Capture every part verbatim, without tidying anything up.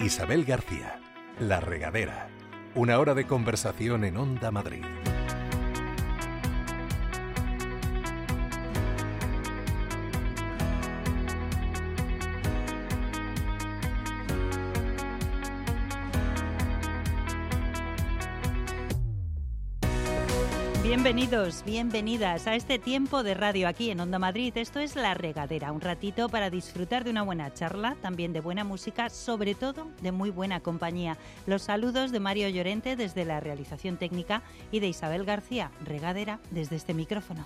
Isabel García, La Regadera. Una hora de conversación en Onda Madrid. Bienvenidos, bienvenidas a este tiempo de radio aquí en Onda Madrid. Esto es La Regadera, un ratito para disfrutar de una buena charla, también de buena música, sobre todo de muy buena compañía. Los saludos de Mario Llorente desde la realización técnica y de Isabel García, Regadera, desde este micrófono.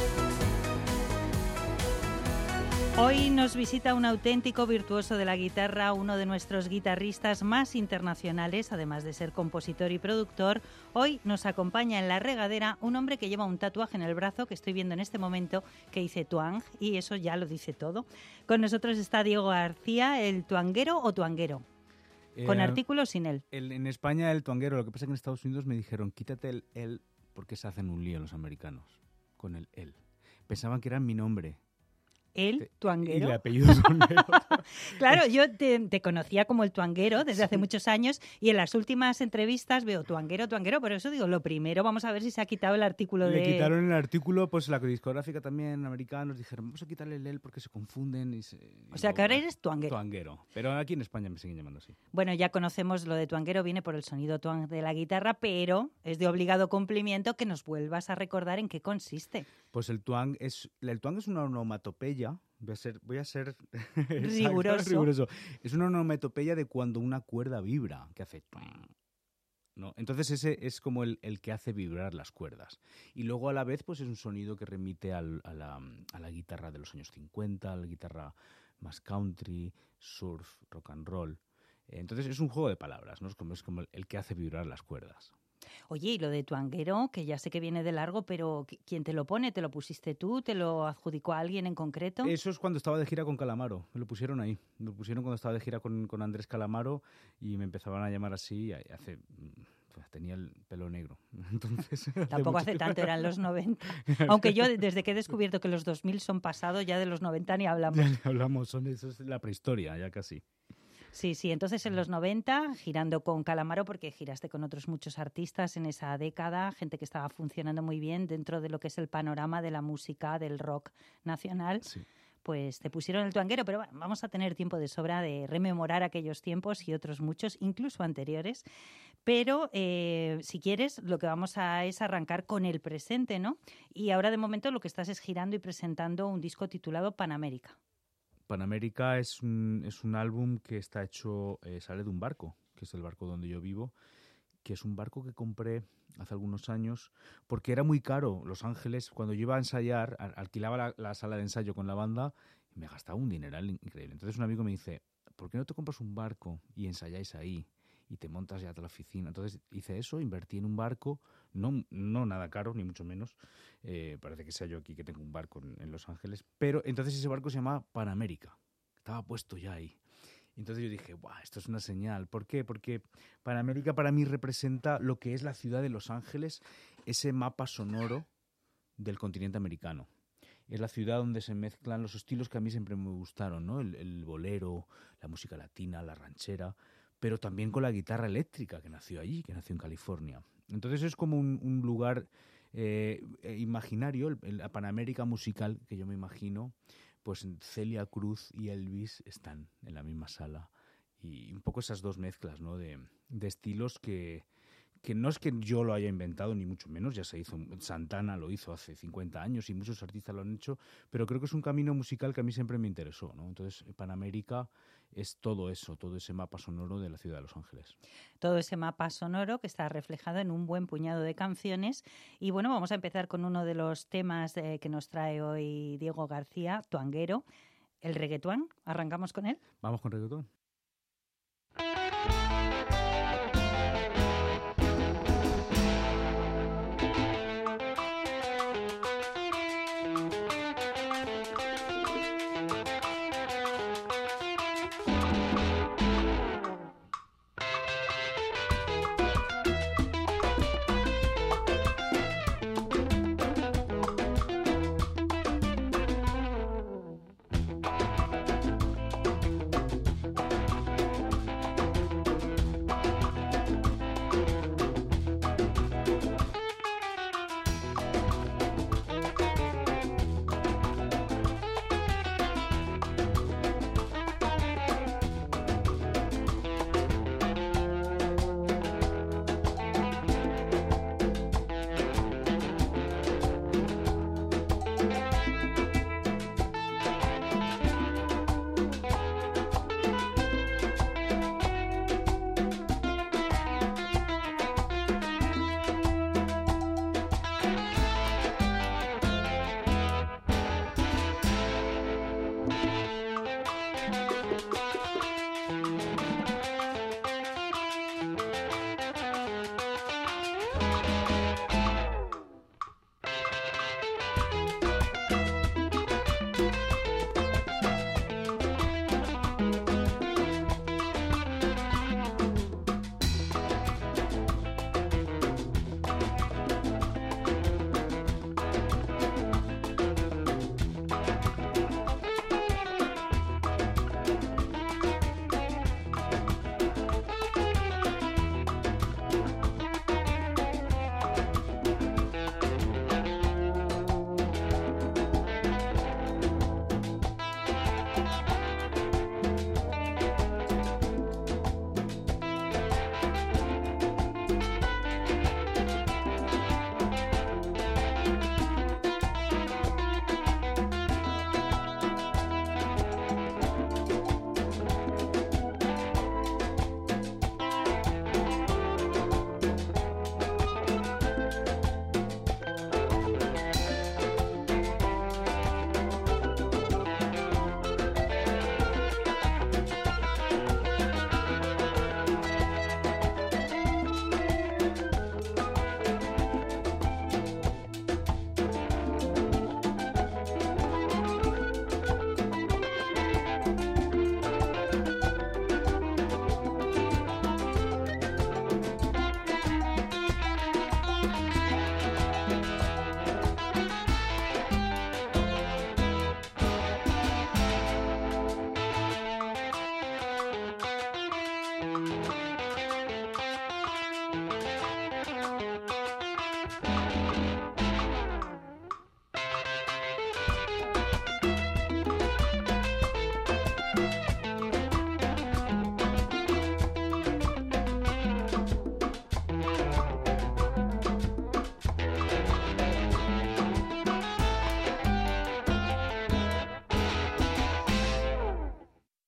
Hoy nos visita un auténtico virtuoso de la guitarra, uno de nuestros guitarristas más internacionales, además de ser compositor y productor. Hoy nos acompaña en La Regadera un hombre que lleva un tatuaje en el brazo, que estoy viendo en este momento, que dice Twang, y eso ya lo dice todo. Con nosotros está Diego García, el tuanguero o tuanguero, eh, con artículo o sin él. El, en España el tuanguero, lo que pasa es que en Estados Unidos me dijeron, quítate el él, porque se hacen un lío los americanos con el él. Pensaban que era mi nombre. El tuanguero. Y el apellido tuanguero. Claro, yo te, te conocía como el tuanguero desde hace muchos años y en las últimas entrevistas veo tuanguero, tuanguero, por eso digo, lo primero, vamos a ver si se ha quitado el artículo Le de... Le quitaron el artículo, pues la discográfica también, americanos, dijeron, vamos a quitarle el él porque se confunden. Y se, y o sea, luego, que ahora eres tuanguero. Tuanguero, pero aquí en España me siguen llamando así. Bueno, ya conocemos lo de tuanguero, viene por el sonido tuang de la guitarra, pero es de obligado cumplimiento que nos vuelvas a recordar en qué consiste. Pues el tuang es, el tuang es una onomatopeya. Voy a ser, voy a ser riguroso. riguroso. Es una onomatopeya de cuando una cuerda vibra, que hace... ¿no? Entonces ese es como el, el que hace vibrar las cuerdas. Y luego a la vez pues es un sonido que remite al, a, la, a la guitarra de los años cincuenta, a la guitarra más country, surf, rock and roll. Entonces es un juego de palabras, ¿no? Es como, es como el, el que hace vibrar las cuerdas. Oye, y lo de tuanguero, que ya sé que viene de largo, pero ¿quién te lo pone? ¿Te lo pusiste tú? ¿Te lo adjudicó a alguien en concreto? Eso es cuando estaba de gira con Calamaro. Me lo pusieron ahí. Me lo pusieron cuando estaba de gira con, con Andrés Calamaro y me empezaban a llamar así. Hace, tenía el pelo negro. Entonces, Tampoco hace, hace tanto, eran los noventa. Aunque yo, desde que he descubierto que los dos mil son pasados, ya de los noventa ni hablamos. Ya ni hablamos, son, eso es la prehistoria, ya casi. Sí, sí, entonces en los noventa, girando con Calamaro, porque giraste con otros muchos artistas en esa década, gente que estaba funcionando muy bien dentro de lo que es el panorama de la música, del rock nacional, sí. Pues te pusieron el tuanguero, pero bueno, vamos a tener tiempo de sobra de rememorar aquellos tiempos y otros muchos, incluso anteriores. Pero eh, si quieres, lo que vamos a es arrancar con el presente, ¿no? Y ahora de momento lo que estás es girando y presentando un disco titulado Panamérica. Panamérica es un, es un álbum que está hecho, eh, sale de un barco, que es el barco donde yo vivo, que es un barco que compré hace algunos años porque era muy caro. Los Ángeles, cuando yo iba a ensayar, alquilaba la, la sala de ensayo con la banda y me gastaba un dineral increíble. Entonces un amigo me dice, ¿por qué no te compras un barco y ensayáis ahí y te montas ya a la oficina? Entonces hice eso, invertí en un barco, no, no nada caro, ni mucho menos. Eh, parece que sea yo aquí que tengo un barco en, en Los Ángeles. Pero entonces ese barco se llamaba Panamérica. Estaba puesto ya ahí. Entonces yo dije, ¡guau! Esto es una señal. ¿Por qué? Porque Panamérica para mí representa lo que es la ciudad de Los Ángeles, ese mapa sonoro del continente americano. Es la ciudad donde se mezclan los estilos que a mí siempre me gustaron, ¿no? El, el bolero, la música latina, la ranchera, pero también con la guitarra eléctrica que nació allí, que nació en California. Entonces es como un, un lugar eh, imaginario, el, el, la Panamérica musical que yo me imagino. Pues Celia Cruz y Elvis están en la misma sala y un poco esas dos mezclas, ¿no? de, de estilos que, que no es que yo lo haya inventado ni mucho menos, ya se hizo, Santana lo hizo hace cincuenta años y muchos artistas lo han hecho, pero creo que es un camino musical que a mí siempre me interesó, ¿no? Entonces Panamérica es todo eso, todo ese mapa sonoro de la ciudad de Los Ángeles. Todo ese mapa sonoro que está reflejado en un buen puñado de canciones. Y bueno, vamos a empezar con uno de los temas eh, que nos trae hoy Diego García, tuanguero, el reggaetón. ¿Arrancamos con él? Vamos con reggaetón.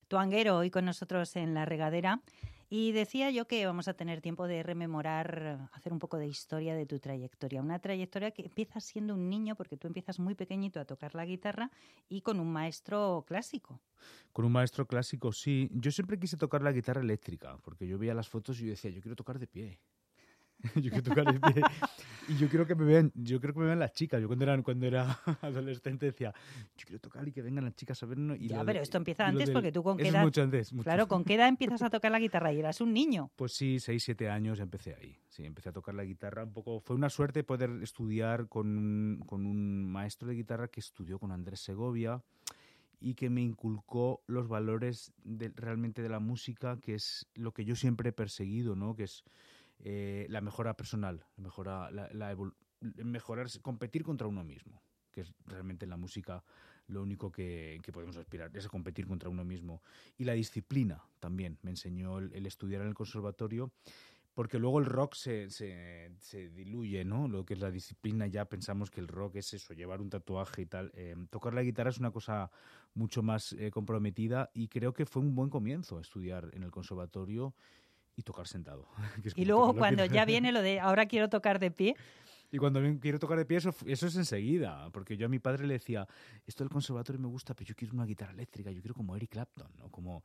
Tuanguero, hoy con nosotros en La Regadera. Y decía yo que vamos a tener tiempo de rememorar, hacer un poco de historia de tu trayectoria. Una trayectoria que empiezas siendo un niño, porque tú empiezas muy pequeñito a tocar la guitarra y con un maestro clásico. Con un maestro clásico, sí. Yo siempre quise tocar la guitarra eléctrica, porque yo veía las fotos y yo decía, yo quiero tocar de pie. yo quiero tocar de pie. Y yo quiero que me vean, yo creo que me vean las chicas. Yo cuando era, cuando era adolescente decía, yo quiero tocar y que vengan las chicas a vernos. Y ya, lo pero de, esto empieza y lo antes del- porque tú con qué Eso edad... es mucho antes. Mucho. Claro, ¿con qué edad empiezas a tocar la guitarra? Y eras un niño. Pues sí, seis, siete años empecé ahí. Sí, empecé a tocar la guitarra un poco. Fue una suerte poder estudiar con un, con un maestro de guitarra que estudió con Andrés Segovia y que me inculcó los valores de, realmente de la música, que es lo que yo siempre he perseguido, ¿no? Que es eh, la mejora personal, la mejora, la, la evol- mejorar, competir contra uno mismo, que es realmente en la música lo único que, que podemos aspirar, es a competir contra uno mismo. Y la disciplina también, me enseñó el, el estudiar en el conservatorio, porque luego el rock se, se, se diluye, ¿no? Lo que es la disciplina, ya pensamos que el rock es eso, llevar un tatuaje y tal. Eh, tocar la guitarra es una cosa mucho más eh, comprometida y creo que fue un buen comienzo estudiar en el conservatorio y tocar sentado. que es Y como luego tocar la cuando guitarra. ya viene lo de ahora quiero tocar de pie, Y cuando bien quiero tocar de pie, eso, eso es enseguida. Porque yo a mi padre le decía, esto del conservatorio me gusta, pero yo quiero una guitarra eléctrica, yo quiero como Eric Clapton, ¿no? Como...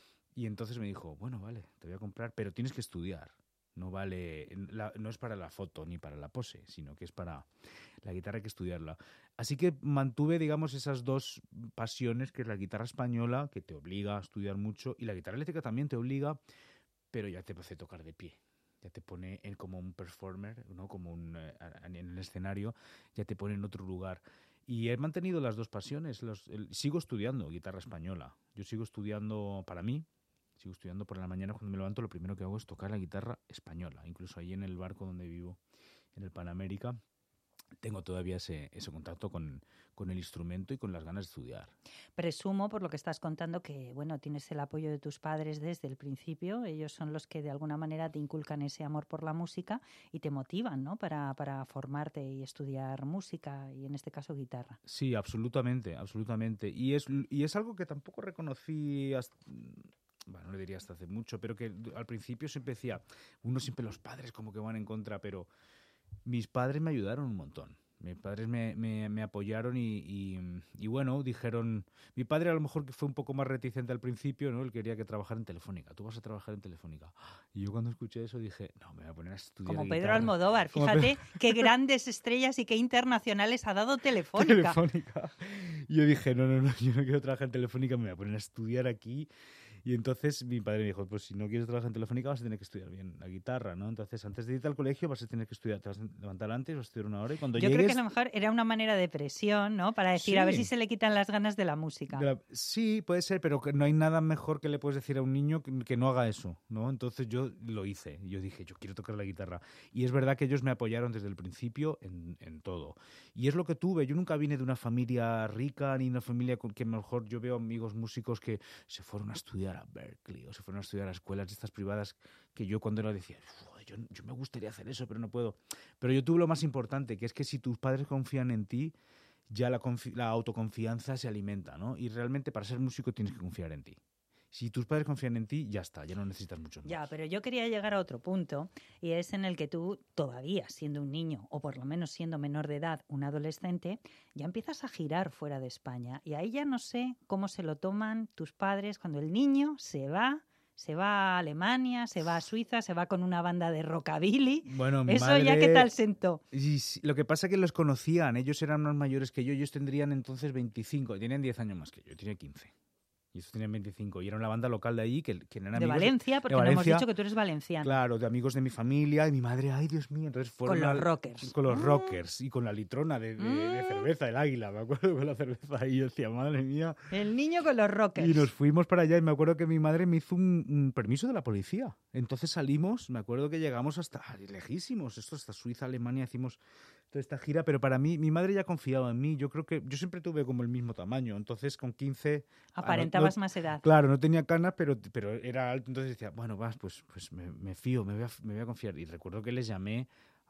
Y entonces me dijo, bueno, vale, te voy a comprar, pero tienes que estudiar. No vale, la- no es para la foto ni para la pose, sino que es para la guitarra, hay que estudiarla. Así que mantuve, digamos, esas dos pasiones, que es la guitarra española, que te obliga a estudiar mucho, y la guitarra eléctrica también te obliga, pero ya te hace tocar de pie. Ya te pone en como un performer, ¿no? Como un, eh, en el escenario, ya te pone en otro lugar. Y he mantenido las dos pasiones. Los, el- sigo estudiando guitarra española. Yo sigo estudiando para mí. Sigo estudiando por la mañana. Cuando me levanto, lo primero que hago es tocar la guitarra española. Incluso ahí en el barco donde vivo, en el Panamérica, tengo todavía ese, ese contacto con, con el instrumento y con las ganas de estudiar. presumo por lo que estás contando que bueno, tienes el apoyo de tus padres desde el principio. Ellos son los que de alguna manera te inculcan ese amor por la música y te motivan, ¿no? Para, para formarte y estudiar música y en este caso guitarra. Sí, absolutamente, absolutamente. Y es, y es algo que tampoco reconocí hasta, bueno, no le diría hasta hace mucho, pero que al principio siempre decía, uno siempre los padres como que van en contra, pero mis padres me ayudaron un montón. Mis padres me, me, me apoyaron y, y, y bueno, dijeron... Mi padre a lo mejor que fue un poco más reticente al principio, ¿no? Él quería que trabajara en Telefónica. Tú vas a trabajar en Telefónica. Y yo cuando escuché eso dije, no, me voy a poner a estudiar Como Pedro guitarra. Almodóvar, Como fíjate qué grandes estrellas y qué internacionales ha dado Telefónica. Telefónica. Y yo dije, no, no, no, yo no quiero trabajar en Telefónica, me voy a poner a estudiar aquí. Y entonces mi padre me dijo, pues si no quieres trabajar en Telefónica vas a tener que estudiar bien la guitarra, ¿no? Entonces antes de irte al colegio vas a tener que estudiar, te vas a levantar antes, vas a estudiar una hora y cuando Yo llegues... creo que a lo mejor era una manera de presión, ¿no? Para decir, a ver Sí. si se le quitan las ganas de la música. de la- Sí, puede ser, pero que no hay nada mejor que le puedes decir a un niño que, que no haga eso, ¿no? Entonces yo lo hice. Yo dije, yo quiero tocar la guitarra. Y es verdad que ellos me apoyaron desde el principio en, en todo. Y es lo que tuve. Yo nunca vine de una familia rica ni una familia con que mejor yo veo amigos músicos que se fueron a estudiar a Berkeley o se fueron a estudiar a escuelas de estas privadas que yo cuando era decía, yo, yo me gustaría hacer eso, pero no puedo. Pero yo tuve lo más importante, que es que si tus padres confían en ti, ya la, confi- la autoconfianza se alimenta, ¿no? Y realmente para ser músico tienes que confiar en ti. Si tus padres confían en ti, ya está, ya no necesitas mucho más. Ya, pero yo quería llegar a otro punto y es en el que tú todavía siendo un niño o por lo menos siendo menor de edad, un adolescente, ya empiezas a girar fuera de España y ahí ya no sé cómo se lo toman tus padres cuando el niño se va, se va a Alemania, se va a Suiza, se va con una banda de rockabilly. Bueno, mi Eso madre... ya qué tal sentó. Y sí, lo que pasa es que los conocían, ellos eran más mayores que yo, ellos tendrían entonces veinticinco, tenían diez años más que yo, yo tenía quince. Y ellos tenían veinticinco. Y era una banda local de allí que, que eran De amigos Valencia, porque de no hemos Valencia, dicho que tú eres valenciano. claro, de amigos de mi familia y mi madre, ay Dios mío, entonces fueron Con los al- rockers. con los Mm. rockers y con la litrona de, de- de Mm. cerveza, el águila, me acuerdo con la cerveza y yo decía, madre mía. El niño con los rockers. Y nos fuimos para allá y me acuerdo que mi madre me hizo un, un permiso de la policía. Entonces salimos, me acuerdo que llegamos hasta lejísimos, esto hasta Suiza, Alemania, hicimos toda esta gira, pero para mí, mi madre ya confiaba en mí, yo creo que yo siempre tuve como el mismo tamaño, entonces con quince... Aparentabas ah, no- más edad. Claro, no tenía canas, pero, pero era alto, entonces decía, bueno, vas, pues, pues me, me fío, me voy, a, me voy a confiar. Y recuerdo que les llamé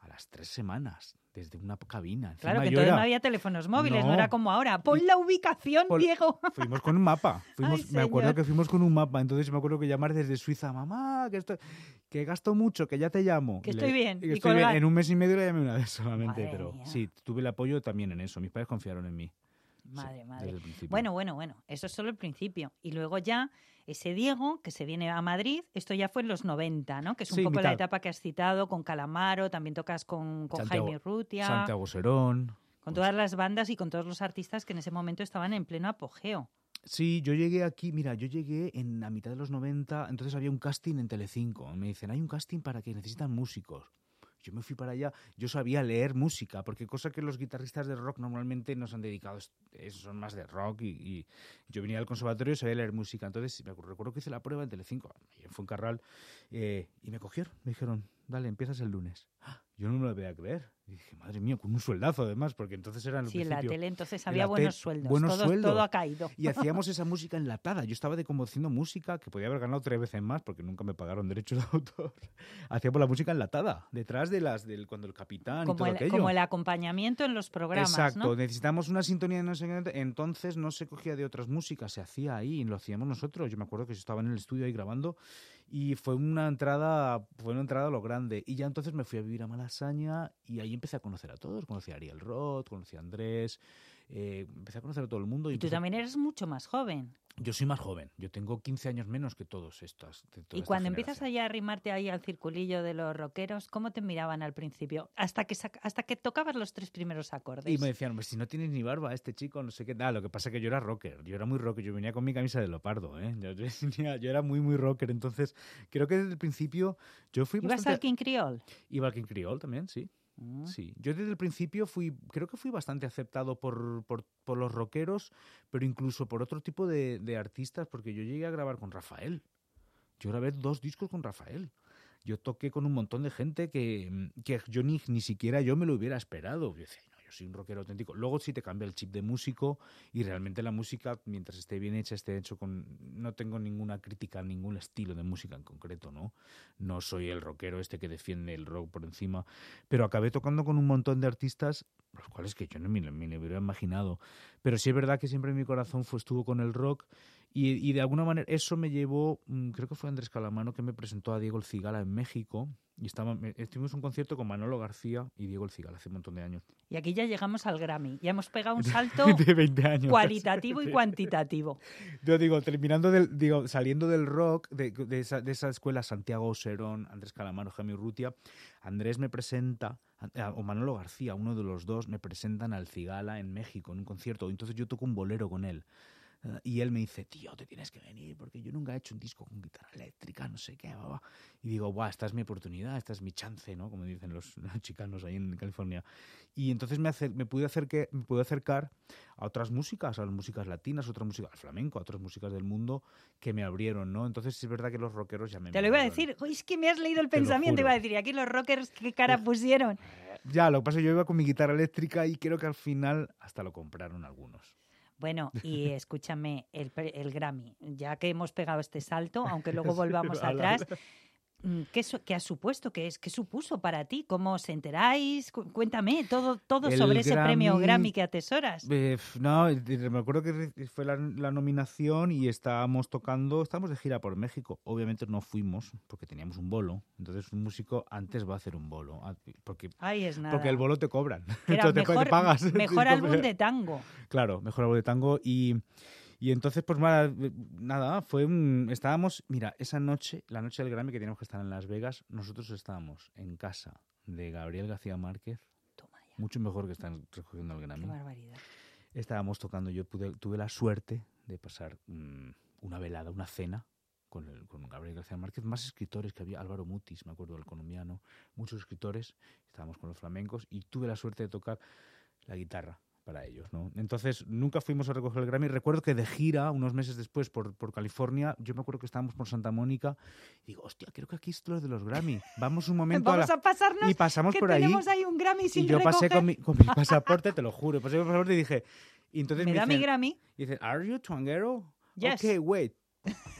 a las tres semanas, desde una cabina. Encima Claro, que yo entonces era... no había teléfonos móviles, no, No. era como ahora. Pon la ubicación, Pon- Diego. Fuimos con un mapa. Fuimos, Ay, me acuerdo señor. que fuimos con un mapa. Entonces me acuerdo que llamar desde Suiza, mamá, que estoy, que gasto mucho, que ya te llamo. Que Y estoy bien, que y estoy bien. colgar. En un mes y medio le llamé una vez solamente, Madre pero mía. sí, tuve el apoyo también en eso. Mis padres confiaron en mí. Madre, Sí, madre. desde el principio. Bueno, bueno, bueno, eso es solo el principio. Y luego ya ese Diego que se viene a Madrid, esto ya fue en los noventa, ¿no? Que es un Sí, poco la mitad. etapa que has citado con Calamaro, también tocas con, con Santiago- Jaime Urrutia, Santiago Serón. con todas las bandas y con todos los artistas que en ese momento estaban en pleno apogeo. Sí, yo llegué aquí, mira, yo llegué en la mitad de los noventa, entonces había un casting en Telecinco. Me dicen, hay un casting para que necesitan músicos. Yo me fui para allá, yo sabía leer música, porque cosa que los guitarristas de rock normalmente nos han dedicado, es- son más de rock y, y yo venía al conservatorio y sabía leer música. Entonces me acuerdo, recuerdo que hice la prueba en Telecinco, en Fuencarral, eh, y me cogieron, me dijeron, dale, empiezas el lunes. ¡Ah! Yo no me lo podía creer. Y dije, madre mía, con un sueldazo además, porque entonces era en el Sí, en la principio. tele entonces en había la buenos te- sueldos, buenos todo, sueldos. todo ha caído. Y hacíamos esa música enlatada. Yo estaba de como haciendo música que podía haber ganado tres veces más porque nunca me pagaron derechos de autor. Hacíamos la música enlatada, detrás de las del cuando el capitán y Como todo el, aquello. como el acompañamiento en los programas, Exacto, ¿no? necesitamos una sintonía de no sé qué, entonces no se cogía de otras músicas, se hacía ahí y lo hacíamos nosotros. Yo me acuerdo que yo estaba en el estudio ahí grabando y fue una entrada, fue una entrada a lo grande. Y ya entonces me fui a vivir a Malasaña y ahí empecé a conocer a todos. Conocí a Ariel Roth, conocí a Andrés, eh, empecé a conocer a todo el mundo. Y tú empecé- también eres mucho más joven. Yo soy más joven, yo tengo quince años menos que todos estos. de toda Y esta cuando empiezas generación. allá a arrimarte ahí al circulillo de los rockeros, ¿cómo te miraban al principio? Hasta que sac- hasta que tocabas los tres primeros acordes. Y me decían, "Hombre, si no tienes ni barba, este chico, no sé qué tal". Lo que pasa es que yo era rocker, yo era muy rocker, yo venía con mi camisa de leopardo, ¿eh? Yo, yo venía- yo era muy, muy rocker, entonces creo que desde el principio yo fui ¿Ibas bastante... al King Creole? Iba al King Creole también, sí. Mm. Sí, yo desde el principio fui, creo que fui bastante aceptado por, por, por los rockeros, pero incluso por otro tipo de, de artistas, porque yo llegué a grabar con Rafael. Yo grabé dos discos con Rafael. Yo toqué con un montón de gente que, que yo ni, ni siquiera yo me lo hubiera esperado. Yo decía, no, yo soy un rockero auténtico. Luego sí te cambia el chip de músico y realmente la música, mientras esté bien hecha, esté hecho con... No tengo ninguna crítica a ningún estilo de música en concreto, ¿no? No soy el rockero este que defiende el rock por encima, pero acabé tocando con un montón de artistas, los cuales que yo no me, lo- me lo hubiera imaginado. Pero sí es verdad que siempre en mi corazón fue, estuvo con el rock y, y de alguna manera eso me llevó, mm, creo que fue Andrés Calamano que me presentó a Diego El Cigala en México y estaba, me- estuvimos en un concierto con Manolo García y Diego El Cigala hace un montón de años. Y aquí ya llegamos al Grammy. Ya hemos pegado un salto De veinte años. cualitativo y cuantitativo. Yo digo, terminando del, digo, saliendo del rock, de, de, esa, de esa escuela, Santiago Oserón, Andrés Calamaro, Jaime Urrutia, Andrés me presenta, o Manolo García, uno de los dos, me presentan al Cigala en México, en un concierto. Entonces yo toco un bolero con él. Uh, y él me dice, tío, te tienes que venir porque yo nunca he hecho un disco con guitarra eléctrica, no sé qué, va, va. Y digo, guau, esta es mi oportunidad, esta es mi chance, ¿no? Como dicen los, los chicanos ahí en California. Y entonces me, acer me, pude acerque, me pude acercar a otras músicas, a las músicas latinas, a otras músicas, al flamenco, a otras músicas del mundo que me abrieron, ¿no? Entonces es verdad que los rockeros ya me Te lo iba a miraron. decir. Uy, es que me has leído el Te lo pensamiento. juro. Iba a decir, y aquí los rockers, ¿qué cara pusieron? Ya, lo que pasa es que yo iba con mi guitarra eléctrica y creo que al final hasta lo compraron algunos. Bueno, y escúchame, el, pre- el Grammy, ya que hemos pegado este salto, aunque luego volvamos atrás, mm, ¿qué, su- qué ha supuesto? ¿Qué, es, ¿Qué supuso para ti? ¿Cómo os enteráis? Cu- Cuéntame todo, todo El sobre ese premio Grammy- Grammy que atesoras. Eh, f- no, eh, me acuerdo que re- fue la, la nominación y estábamos tocando, estábamos de gira por México. Obviamente no fuimos porque teníamos un bolo. Entonces un músico antes va a hacer un bolo. ah, Porque, Ay, es nada. porque el bolo te cobran. Que era Entonces te- mejor, te pagas. mejor Sí, álbum de tango. Claro, mejor álbum de tango. Y, y entonces, pues nada, nada, fue un... Estábamos, mira, esa noche, la noche del Grammy que teníamos que estar en Las Vegas, nosotros estábamos en casa de Gabriel García Márquez, Toma ya, mucho mejor que están recogiendo el qué Grammy. barbaridad. Estábamos tocando, yo pude, tuve la suerte de pasar mm, una velada, una cena con, el, con Gabriel García Márquez, más escritores que había, Álvaro Mutis, me acuerdo, el colombiano, muchos escritores, estábamos con los flamencos y tuve la suerte de tocar la guitarra para ellos, ¿no? Entonces nunca fuimos a recoger el Grammy. Recuerdo que de gira, unos meses después por, por California, yo me acuerdo que estábamos por Santa Mónica y digo, hostia, creo que aquí es lo de los Grammy. Vamos un momento Vamos a a, la... pasarnos Y pasamos que por ahí. tenemos ahí un Grammy sin Y yo pasé recoger. con mi, con mi pasaporte, te lo juro, pasé con mi pasaporte y dije... Y entonces Me me da mi dicen, Grammy. y dicen, ¿Are you Tuanguero? Yes. Ok, wait.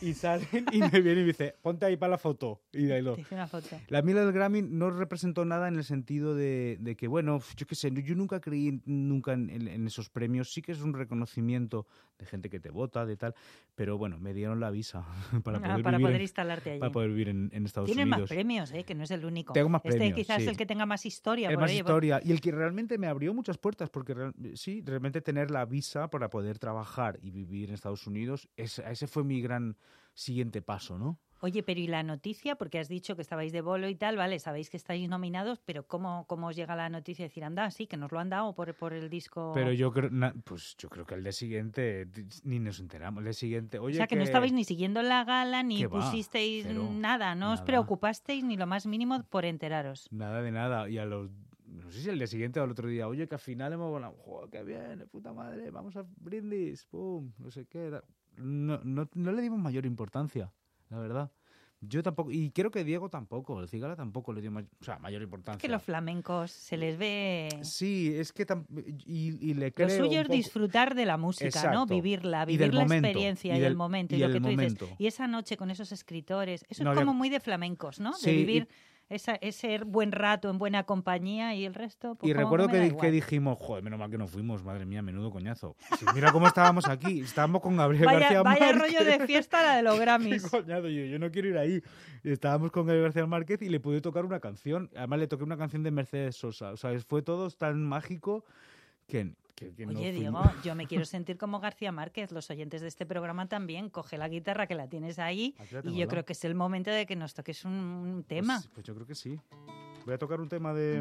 y salen y me viene y me dice, ponte ahí para la foto. Y de ahí lo... Te hice una foto. La mía del Grammy no representó nada en el sentido de, de que, bueno, yo qué sé, yo nunca creí nunca en, en, en esos premios. Sí que es un reconocimiento de gente que te vota, de tal, pero bueno, me dieron la visa para poder, ah, para vivir, poder en, instalarte allí. Para poder vivir en, en Estados Tienes Unidos. Tienes más premios, ¿eh? Que no es el único. Tengo más este premios, quizás sí. es el que tenga más historia. El por más ahí, historia. Por... Y el que realmente me abrió muchas puertas, porque real, sí, realmente tener la visa para poder trabajar y vivir en Estados Unidos, ese, ese fue mi gran siguiente paso, ¿no? Oye, pero ¿y la noticia? Porque has dicho que estabais de bolo y tal, ¿vale? Sabéis que estáis nominados, pero ¿cómo, cómo os llega la noticia de decir, anda, sí, que nos lo han dado por, por el disco? Pero yo creo, na, pues yo creo que el día siguiente ni nos enteramos. El día siguiente, oye, o sea, que, que no estabais ni siguiendo la gala, ni ¿Qué va? pusisteis Cero. nada, no Nada. os preocupasteis ni lo más mínimo por enteraros. Nada de nada. Y a los, no sé si el día siguiente o el otro día, oye, que al final hemos volado, joder, qué bien, de puta madre, vamos a brindis, pum, no sé qué. No, no, no le dimos mayor importancia, la verdad. Yo tampoco, y creo que Diego tampoco, el Cigala tampoco le dio ma- o sea, mayor importancia. Es que los flamencos se les ve... Sí, es que tam- y, y le creo Lo suyo un es poco... disfrutar de la música, Exacto. ¿no? Vivirla, Y vivir del la momento, experiencia y y, del- el momento, y, y lo el que tú momento. dices. Y esa noche con esos escritores, eso No es había- como muy de flamencos, ¿no? Sí, de vivir y- esa, ese buen rato en buena compañía y el resto... Pues Y como recuerdo me que, da di- igual. que dijimos, joder, menos mal que no fuimos, madre mía, menudo coñazo. Sí, mira cómo estábamos aquí, estábamos con Gabriel Vaya, García vaya Márquez. rollo de fiesta la de los Qué Grammys. coñazo, yo, yo no quiero ir ahí. Y estábamos con Gabriel García Márquez y le pude tocar una canción. Además le toqué una canción de Mercedes Sosa. O sea, fue todo tan mágico que, que, que no Oye, fuimos. Diego, yo me quiero sentir como García Márquez. Los oyentes de este programa también. Coge la guitarra que la tienes ahí Aquí la y tengo yo al creo lado. que es el momento de que nos toques un, un tema. Pues, pues yo creo que sí. Voy a tocar un tema de,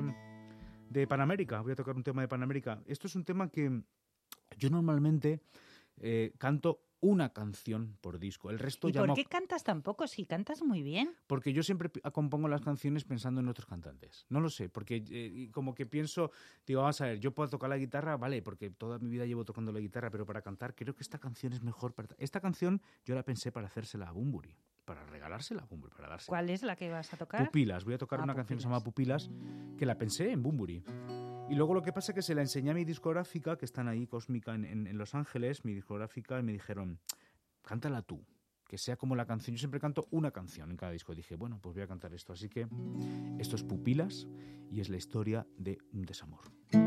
de Panamérica. Voy a tocar un tema de Panamérica. Esto es un tema que yo normalmente eh, canto una canción por disco. El resto ¿Y llamo... por qué cantas tan poco? Si cantas muy bien. Porque yo siempre pi- compongo las canciones pensando en otros cantantes. No lo sé, porque eh, como que pienso, digo, vamos a ver, yo puedo tocar la guitarra, vale, porque toda mi vida llevo tocando la guitarra, pero para cantar creo que esta canción es mejor. Para... Esta canción yo la pensé para hacérsela a Bunbury, para regalársela a Bunbury, para dársela. ¿Cuál es la que vas a tocar? Pupilas. Voy a tocar Ah, una canción que se Pupilas. llama Pupilas, que la pensé en Bunbury. Y luego lo que pasa es que se la enseñé a mi discográfica, que están ahí, Cósmica, en, en, en Los Ángeles, mi discográfica, y me dijeron, cántala tú, que sea como la canción. Yo siempre canto una canción en cada disco. Y dije, bueno, pues voy a cantar esto. Así que esto es Pupilas y es la historia de un desamor.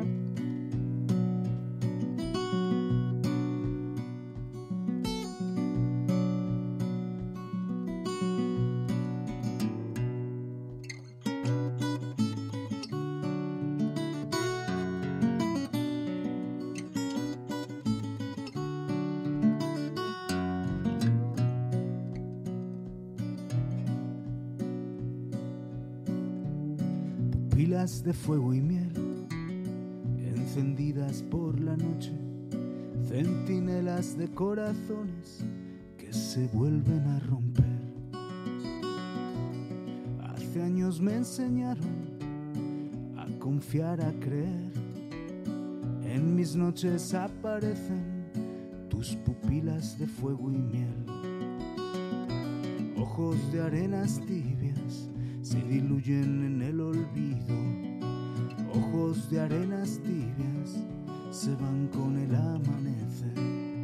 Pupilas de fuego y miel, encendidas por la noche, centinelas de corazones que se vuelven a romper. Hace años me enseñaron a confiar, a creer. En mis noches aparecen tus pupilas de fuego y miel. Ojos de arenas tibias se diluyen en el olvido. Ojos de arenas tibias se van con el amanecer.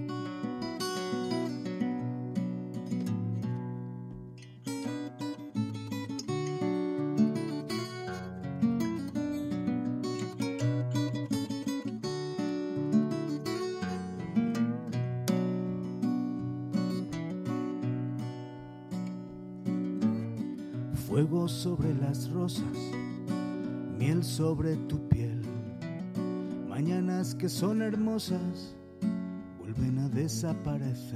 Fuego sobre las rosas, miel sobre tu piel. Mañanas que son hermosas vuelven a desaparecer.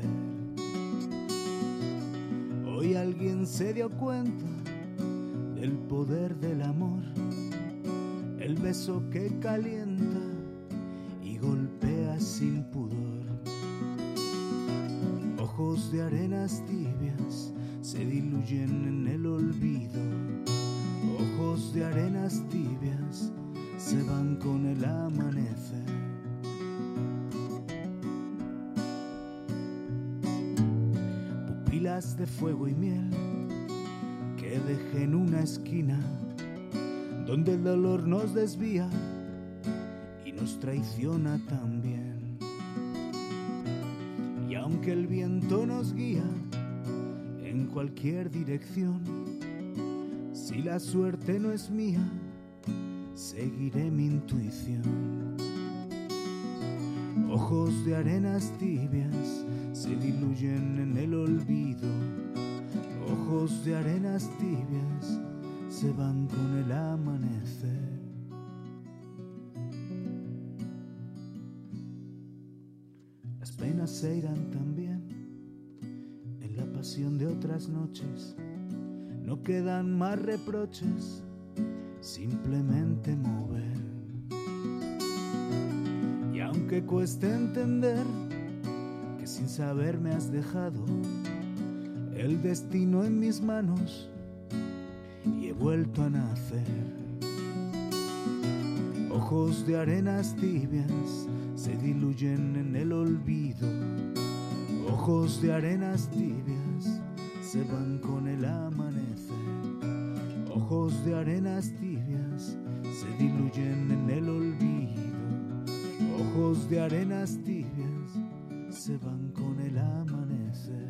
Hoy alguien se dio cuenta del poder del amor, el beso que calienta y golpea sin pudor. Ojos de arenas tibias se diluyen en el olvido. Ojos de arenas tibias se van con el amanecer. Pupilas de fuego y miel que dejé en una esquina donde el dolor nos desvía y nos traiciona también. Y aunque el viento nos guía, cualquier dirección. Si la suerte no es mía, seguiré mi intuición. Ojos de arenas tibias se diluyen en el olvido. Ojos de arenas tibias se van con el amanecer. Las penas se irán también en la pasión de otras noches. No quedan más reproches, simplemente mover. Y aunque cueste entender que sin saber me has dejado el destino en mis manos y he vuelto a nacer. Ojos de arenas tibias se diluyen en el olvido. Ojos de arenas tibias se van con el amanecer. Ojos de arenas tibias se diluyen en el olvido. Ojos de arenas tibias se van con el amanecer.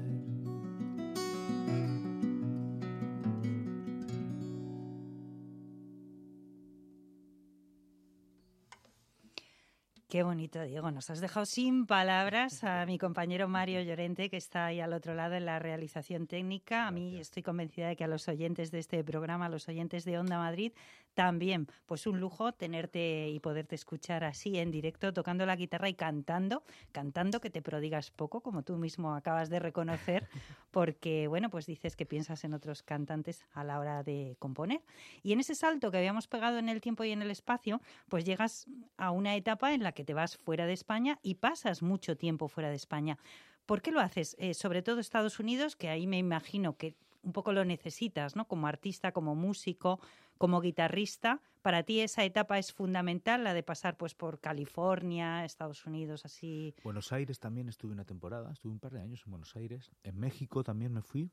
Qué bonito, Diego. Nos has dejado sin palabras a mi compañero Mario Llorente, que está ahí al otro lado en la realización técnica. A mí Gracias. Estoy convencida de que a los oyentes de este programa, a los oyentes de Onda Madrid, también, pues un lujo tenerte y poderte escuchar así en directo, tocando la guitarra y cantando, cantando que te prodigas poco, como tú mismo acabas de reconocer, porque, bueno, pues dices que piensas en otros cantantes a la hora de componer. Y en ese salto que habíamos pegado en el tiempo y en el espacio, pues llegas a una etapa en la que te vas fuera de España y pasas mucho tiempo fuera de España. ¿Por qué lo haces? Eh, sobre todo Estados Unidos, que ahí me imagino que un poco lo necesitas, ¿no? Como artista, como músico, como guitarrista. Para ti esa etapa es fundamental, la de pasar pues por California, Estados Unidos, así. Buenos Aires también estuve una temporada, estuve un par de años en Buenos Aires. En México también me fui.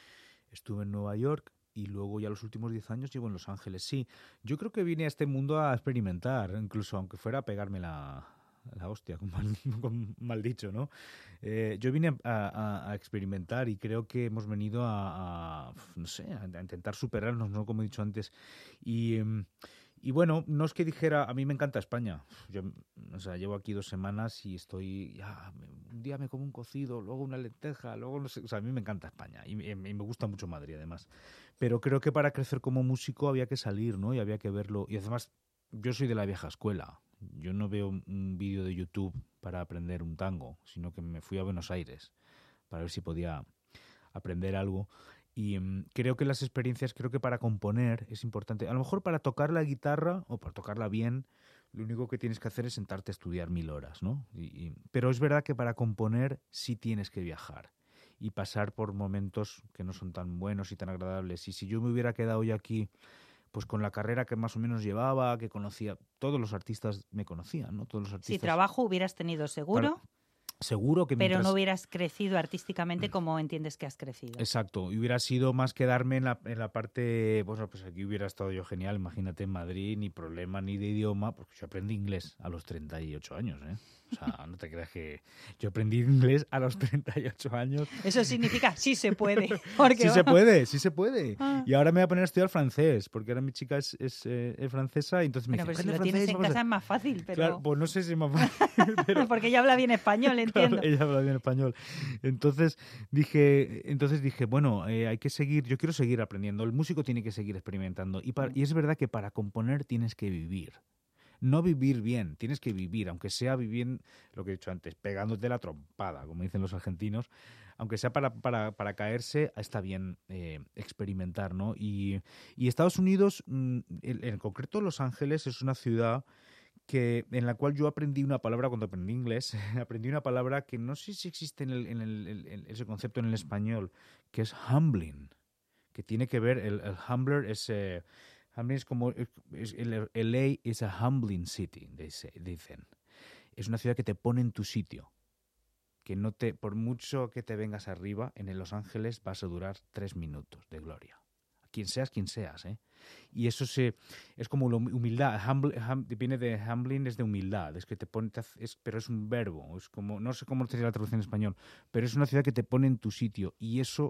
Estuve en Nueva York. Y luego ya los últimos diez años llevo en Los Ángeles. Sí, yo creo que vine a este mundo a experimentar, incluso aunque fuera a pegarme la, la hostia, con mal, con mal dicho, ¿no? Eh, yo vine a, a, a experimentar y creo que hemos venido a, a no sé, a, a intentar superarnos, ¿no? Como he dicho antes. Y... Um, Y bueno, no es que dijera, a mí me encanta España. Yo, o sea, llevo aquí dos semanas y estoy, ya, un día me como un cocido, luego una lenteja, luego no sé, o sea, a mí me encanta España y, y me gusta mucho Madrid además. Pero creo que para crecer como músico había que salir, ¿no? Y había que verlo. Y además, yo soy de la vieja escuela. Yo no veo un vídeo de YouTube para aprender un tango, sino que me fui a Buenos Aires para ver si podía aprender algo. Y um, creo que las experiencias, creo que para componer es importante. A lo mejor para tocar la guitarra o para tocarla bien, lo único que tienes que hacer es sentarte a estudiar mil horas, ¿no? Y, y, pero es verdad que para componer sí tienes que viajar y pasar por momentos que no son tan buenos y tan agradables. Y si yo me hubiera quedado hoy aquí, pues con la carrera que más o menos llevaba, que conocía, todos los artistas me conocían, ¿no? Todos los artistas. Si trabajo hubieras tenido seguro. Para, Seguro que mientras... Pero no hubieras crecido artísticamente como entiendes que has crecido. Exacto, y hubiera sido más quedarme en la, en la parte, bueno, pues aquí hubiera estado yo genial, imagínate en Madrid, ni problema ni de idioma, porque yo aprendí inglés a los treinta y ocho años, ¿eh? O sea, no te creas que yo aprendí inglés a los treinta y ocho años. Eso significa sí se puede. Porque sí va. se puede, sí se puede. Ah. Y ahora me voy a poner a estudiar francés, porque ahora mi chica es, es, eh, es francesa y entonces me bueno, dice, pero si lo tienes en casa es más fácil, pero... Claro, pues no sé si es más fácil. Pero... porque ella habla bien español, entiendo. Claro, ella habla bien español. Entonces dije, entonces dije bueno, eh, hay que seguir, yo quiero seguir aprendiendo. El músico tiene que seguir experimentando. Y, para, y es verdad que para componer tienes que vivir. No vivir bien, tienes que vivir, aunque sea vivir, lo que he dicho antes, pegándote la trompada, como dicen los argentinos, aunque sea para, para, para caerse, está bien eh, experimentar, ¿no? Y, y Estados Unidos, en, en concreto Los Ángeles, es una ciudad que, en la cual yo aprendí una palabra cuando aprendí inglés, aprendí una palabra que no sé si existe en, el, en, el, en ese concepto en el español, que es humbling, que tiene que ver, el, el humbler es... Eh, Humbling es como, es, el L A is a humbling city, dicen. Es una ciudad que te pone en tu sitio. Que no te, por mucho que te vengas arriba, en Los Ángeles vas a durar tres minutos de gloria. Quien seas, quien seas, ¿eh? Y eso se, es como la humildad. Humble, hum, viene de humbling, es de humildad. Es que te pone, es, pero es un verbo. Es como, no sé cómo sería la traducción en español, pero es una ciudad que te pone en tu sitio. Y eso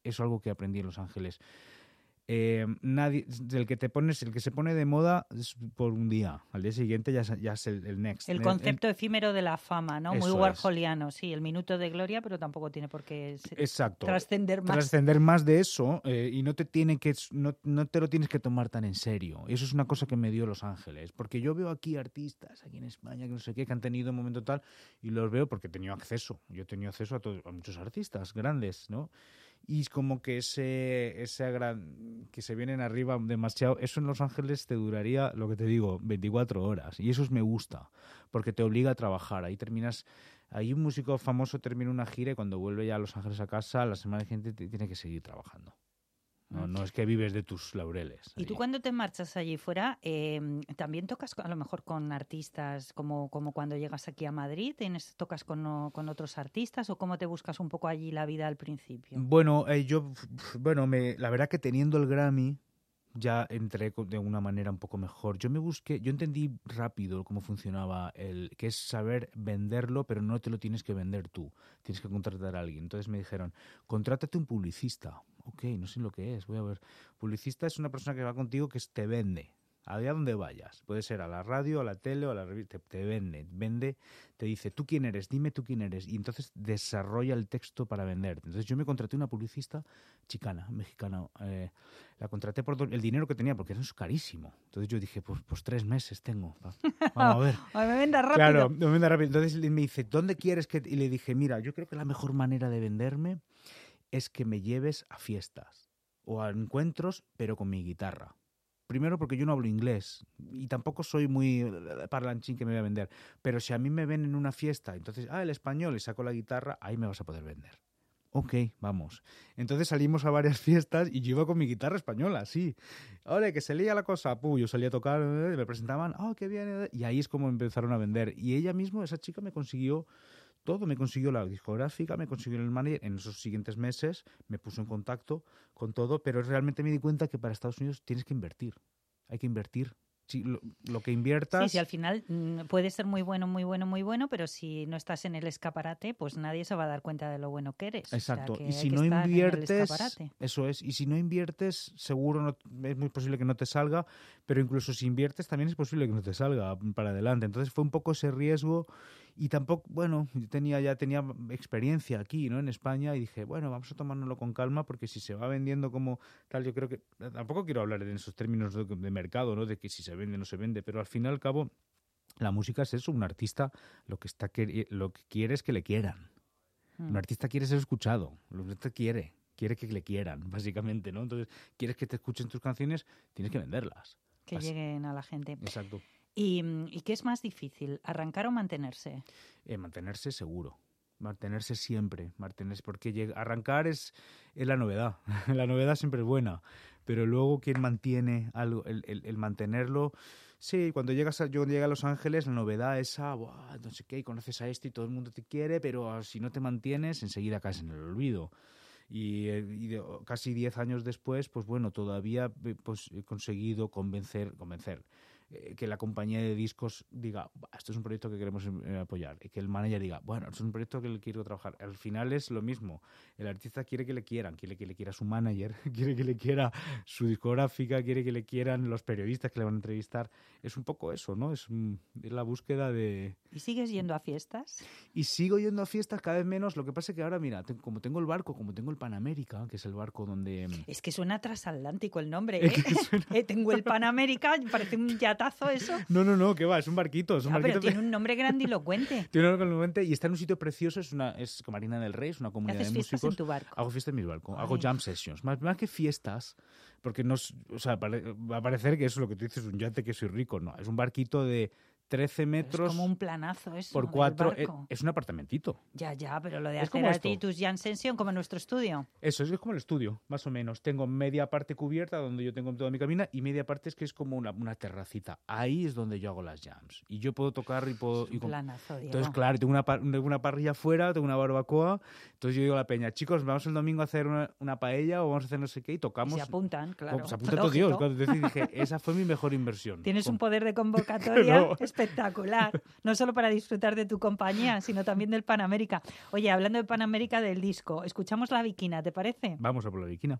es algo que aprendí en Los Ángeles. Eh, nadie, el que te pones, el que se pone de moda es por un día, al día siguiente ya, ya es el, el next. El concepto el, efímero de la fama, ¿no? Muy warholiano, es. Sí, el minuto de gloria, pero tampoco tiene por qué Exacto. trascender más. Trascender más de eso eh, y no te tiene que no, no te lo tienes que tomar tan en serio. Y eso es una cosa que me dio Los Ángeles, porque yo veo aquí artistas aquí en España que no sé qué que han tenido un momento tal y los veo porque he tenido acceso. Yo he tenido acceso a, todo, a muchos artistas grandes, ¿no? Y es como que ese, ese gran, que se vienen arriba demasiado, eso en Los Ángeles te duraría, lo que te digo, veinticuatro horas. Y eso me gusta, porque te obliga a trabajar. Ahí terminas, ahí un músico famoso termina una gira y cuando vuelve ya a Los Ángeles a casa, la semana siguiente tiene que seguir trabajando. No, no es que vives de tus laureles. Y tú cuando te marchas allí fuera, eh, ¿también tocas a lo mejor con artistas como, como cuando llegas aquí a Madrid? ¿Tienes, ¿Tocas con, con otros artistas o cómo te buscas un poco allí la vida al principio? Bueno, eh, yo, bueno, me, la verdad que teniendo el Grammy ya entré de una manera un poco mejor. Yo me busqué, yo entendí rápido cómo funcionaba el, que es saber venderlo, pero no te lo tienes que vender tú. Tienes que contratar a alguien. Entonces me dijeron, contrátate un publicista. Ok, no sé lo que es, voy a ver. Publicista es una persona que va contigo que te vende. Allá donde vayas, puede ser a la radio, a la tele o a la revista, te, te vende, vende, te dice, ¿tú quién eres? Dime tú quién eres. Y entonces desarrolla el texto para venderte. Entonces yo me contraté una publicista chicana, mexicana. Eh, la contraté por el dinero que tenía, porque eso es carísimo. Entonces yo dije, pues, pues tres meses tengo. Vamos a ver. me venda rápido. Claro, me venda rápido. Entonces me dice, ¿dónde quieres que...? Y le dije, mira, yo creo que la mejor manera de venderme es que me lleves a fiestas o a encuentros, pero con mi guitarra. Primero porque yo no hablo inglés y tampoco soy muy parlanchín que me voy a vender. Pero si a mí me ven en una fiesta, entonces, ah, el español, y saco la guitarra, ahí me vas a poder vender. Ok, vamos. Entonces salimos a varias fiestas y yo iba con mi guitarra española, sí. Ahora que se leía la cosa, puh, yo salía a tocar, me presentaban, oh, qué bien. Y ahí es como empezaron a vender. Y ella misma, esa chica, me consiguió todo, me consiguió la discográfica, me consiguió el manager. En esos siguientes meses me puso en contacto con todo, pero realmente me di cuenta que para Estados Unidos tienes que invertir. Hay que invertir. Sí, lo, lo que inviertas... Sí, sí, al final mmm, puede ser muy bueno, muy bueno, muy bueno, pero si no estás en el escaparate, pues nadie se va a dar cuenta de lo bueno que eres. Exacto. O sea, que y si no inviertes, eso es, y si no inviertes, seguro no, es muy posible que no te salga, pero incluso si inviertes también es posible que no te salga para adelante. Entonces fue un poco ese riesgo y tampoco, bueno, yo tenía, ya tenía experiencia aquí, ¿no? En España y dije, bueno, vamos a tomárnoslo con calma porque si se va vendiendo como tal, yo creo que, tampoco quiero hablar en esos términos de, de mercado, ¿no? De que si se vende o no se vende, pero al fin y al cabo la música es eso, un artista lo que está lo que quiere es que le quieran. Hmm. Un artista quiere ser escuchado, lo que te quiere, quiere que le quieran, básicamente, ¿no? Entonces, quieres que te escuchen tus canciones, tienes que venderlas. Que Así. lleguen a la gente. Exacto. ¿Y, ¿Y qué es más difícil, arrancar o mantenerse? Eh, mantenerse seguro. Mantenerse siempre, mantenerse, porque llega, arrancar es, es la novedad. La novedad siempre es buena, pero luego quien mantiene algo, el, el, el mantenerlo, sí, cuando llegas a, yo llegué a Los Ángeles, la novedad es, ah, buah, no sé qué, y conoces a este y todo el mundo te quiere, pero si no te mantienes, enseguida caes en el olvido. Y, y de, casi diez años después, pues bueno, todavía pues, he conseguido convencer, convencer eh, que la compañía de discos diga, esto es un proyecto que queremos eh, apoyar, y que el manager diga, bueno, esto es un proyecto que le quiero trabajar. Al final es lo mismo, el artista quiere que le quieran, quiere que le quiera su manager, quiere que le quiera su discográfica, quiere que le quieran los periodistas que le van a entrevistar. Es un poco eso, ¿no? Es, es la búsqueda de... ¿Y sigues yendo a fiestas? Y sigo yendo a fiestas cada vez menos. Lo que pasa es que ahora, mira, te, como tengo el barco, como tengo el Pan América, que es el barco donde... Es que suena transatlántico el nombre, ¿eh? Suena... eh tengo el Pan América, parece un yatazo eso. No, no, no, que va, es un barquito. Es un ya, barquito pero tiene un nombre grandilocuente. Tiene un nombre grandilocuente y está en un sitio precioso, es una es Marina del Rey, es una comunidad de músicos. ¿Haces fiestas en tu barco? Hago fiestas en mi barco, Ay. hago jam sessions. Más, más que fiestas, porque no, o sea, va a parecer que eso es lo que tú dices, un yate que soy rico. No, es un barquito de trece metros. Es como un planazo eso. Por cuatro. Es, es un apartamentito. Ya, ya, pero lo de es hacer a ti tus jam session como en nuestro estudio. Eso es como el estudio, más o menos. Tengo media parte cubierta donde yo tengo toda mi cabina y media parte es que es como una, una terracita. Ahí es donde yo hago las jams. Y yo puedo tocar y puedo. Es un y con... planazo, Diego. Entonces, claro, tengo una, tengo una parrilla afuera, tengo una barbacoa. Entonces yo digo a la peña, chicos, vamos el domingo a hacer una, una paella o vamos a hacer no sé qué y tocamos. Y se apuntan, claro. Se apunta todo Dios. Entonces dije, esa fue mi mejor inversión. Tienes con... un poder de convocatoria no. espectacular. No solo para disfrutar de tu compañía, sino también del Panamérica. Oye, hablando de Panamérica, del disco, escuchamos La Viquina, ¿te parece? Vamos a por La Viquina.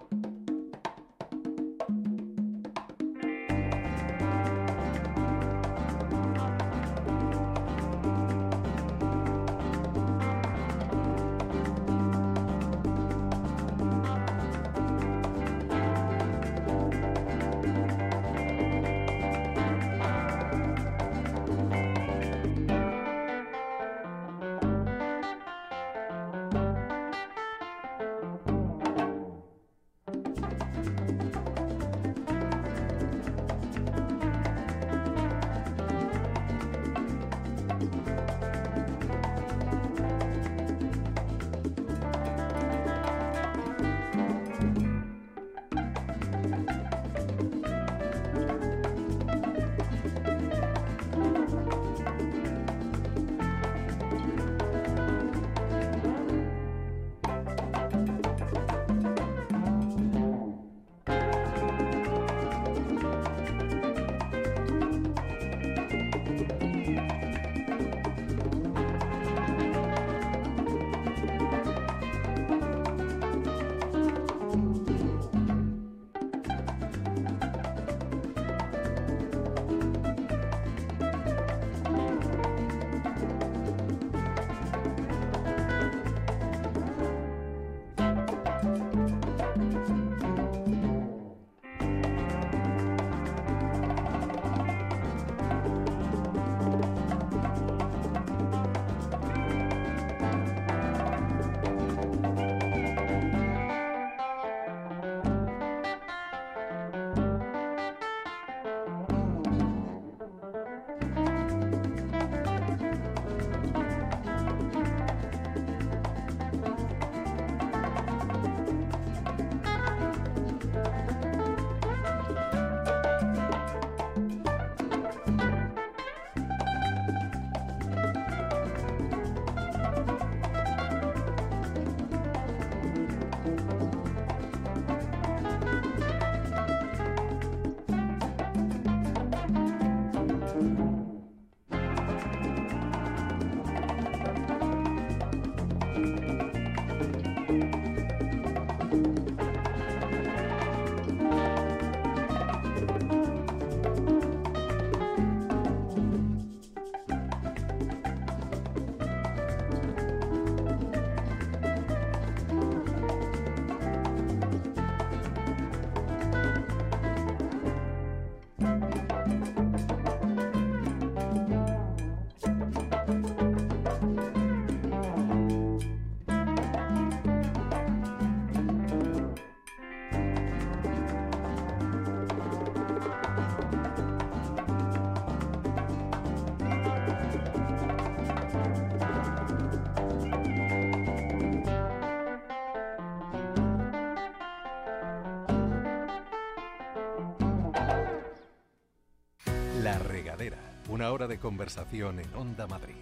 La Regadera, una hora de conversación en Onda Madrid.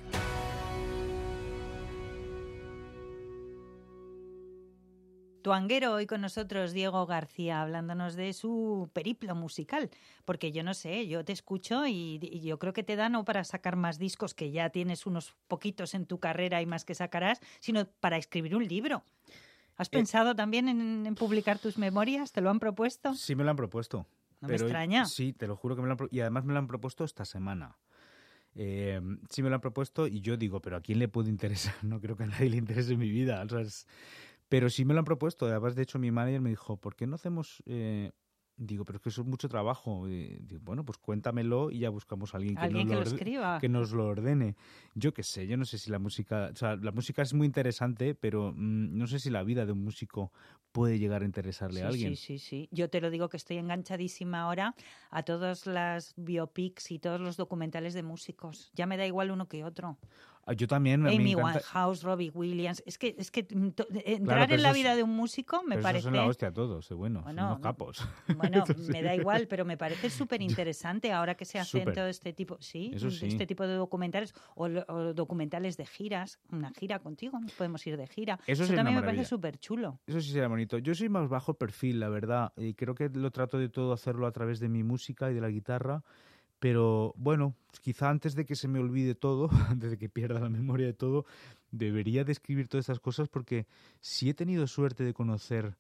Tuanguero, hoy con nosotros Diego García, hablándonos de su periplo musical, porque yo no sé, yo te escucho y, y yo creo que te da no para sacar más discos, que ya tienes unos poquitos en tu carrera y más que sacarás, sino para escribir un libro. ¿Has eh, pensado también en, en publicar tus memorias? ¿Te lo han propuesto? Sí, me lo han propuesto. No pero, me extraña. Sí, te lo juro que me lo han propuesto. Y además me lo han propuesto esta semana. Eh, sí me lo han propuesto y yo digo, ¿pero a quién le puede interesar? No creo que a nadie le interese mi vida. O sea, es... Pero sí me lo han propuesto. Además, de hecho, mi manager me dijo, ¿por qué no hacemos...? Eh... Digo, pero es que eso es mucho trabajo. Y digo, bueno, pues cuéntamelo y ya buscamos a alguien que, ¿Alguien nos, que lo lo escriba? que nos lo ordene. Yo qué sé, yo no sé si la música... O sea, la música es muy interesante, pero mmm, no sé si la vida de un músico puede llegar a interesarle sí, a alguien. Sí, sí, sí. Yo te lo digo que estoy enganchadísima ahora a todas las biopics y todos los documentales de músicos. Ya me da igual uno que otro. Yo también. Amy me encanta... Winehouse, Robbie Williams. Es que, es que to, entrar claro, en la vida es, de un músico me pero parece... Eso son la hostia todos, bueno, bueno son unos capos. Bueno, me da igual, pero me parece súper interesante ahora que se hacen Super. todo este tipo, sí, Eso sí, este tipo de documentales o, o documentales de giras. Una gira contigo, nos podemos ir de gira. Eso, Eso también me maravilla. parece súper chulo. Eso sí sería bonito. Yo soy más bajo perfil, la verdad, y creo que lo trato de todo hacerlo a través de mi música y de la guitarra. Pero bueno, quizá antes de que se me olvide todo, antes de que pierda la memoria de todo, debería de escribir todas estas cosas porque sí he tenido suerte de conocer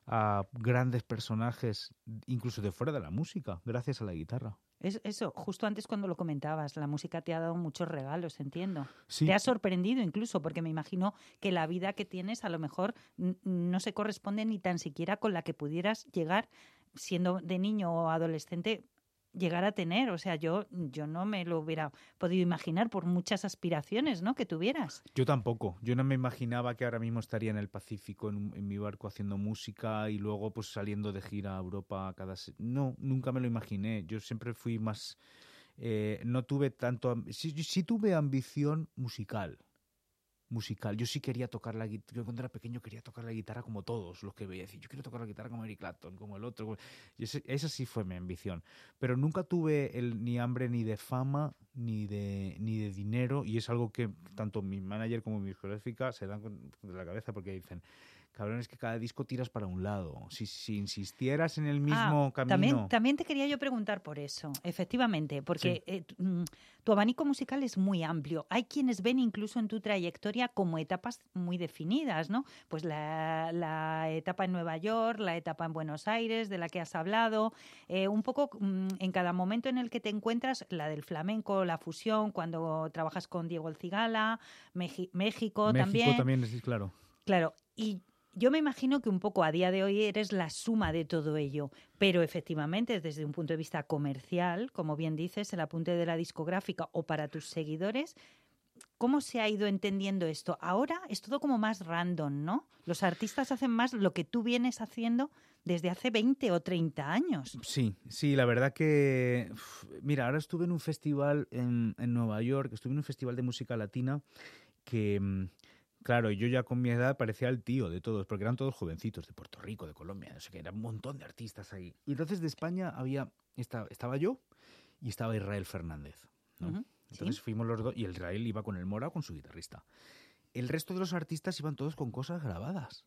a grandes personajes, incluso de fuera de la música, gracias a la guitarra. Es, eso, justo antes cuando lo comentabas, la música te ha dado muchos regalos, entiendo. Sí. Te ha sorprendido incluso, porque me imagino que la vida que tienes a lo mejor n- no se corresponde ni tan siquiera con la que pudieras llegar siendo de niño o adolescente, llegar a tener. O sea, yo, yo no me lo hubiera podido imaginar por muchas aspiraciones, ¿no?, que tuvieras. Yo tampoco. Yo no me imaginaba que ahora mismo estaría en el Pacífico en, un- en mi barco haciendo música y luego pues saliendo de gira a Europa cada... se- No, nunca me lo imaginé. Yo siempre fui más... eh, no tuve tanto... am- Sí, sí tuve ambición musical. Musical. Yo sí quería tocar la guitarra. Yo cuando era pequeño quería tocar la guitarra como todos los que veía. Decir, yo quiero tocar la guitarra como Eric Clapton, como el otro. como- Y ese- esa sí fue mi ambición. Pero nunca tuve el, ni hambre ni de fama ni de, ni de dinero. Y es algo que tanto mi manager como mi discográfica se dan con, de la cabeza porque dicen, cabrón, es que cada disco tiras para un lado. Si, si insistieras en el mismo Ah, camino... también, también te quería yo preguntar por eso, efectivamente, porque Sí. eh, tu, mm, tu abanico musical es muy amplio. Hay quienes ven incluso en tu trayectoria como etapas muy definidas, ¿no? Pues la, la etapa en Nueva York, la etapa en Buenos Aires, de la que has hablado, eh, un poco mm, en cada momento en el que te encuentras, la del flamenco, la fusión, cuando trabajas con Diego El Cigala, Meji- México, México también. también, sí, claro. Claro, y yo me imagino que un poco a día de hoy eres la suma de todo ello, pero efectivamente desde un punto de vista comercial, como bien dices, el apunte de la discográfica o para tus seguidores, ¿cómo se ha ido entendiendo esto? Ahora es todo como más random, ¿no? Los artistas hacen más lo que tú vienes haciendo desde hace veinte o treinta años. Sí, sí, la verdad que... uf, mira, ahora estuve en un festival en, en Nueva York, estuve en un festival de música latina que... mm, Claro, yo ya con mi edad parecía el tío de todos, porque eran todos jovencitos de Puerto Rico, de Colombia, no sé qué, era un montón de artistas ahí. Y entonces de España había, estaba, estaba yo y estaba Israel Fernández, ¿no? Ujú, Entonces sí. fuimos los dos y el Israel iba con el Mora o con su guitarrista. El resto de los artistas iban todos con cosas grabadas.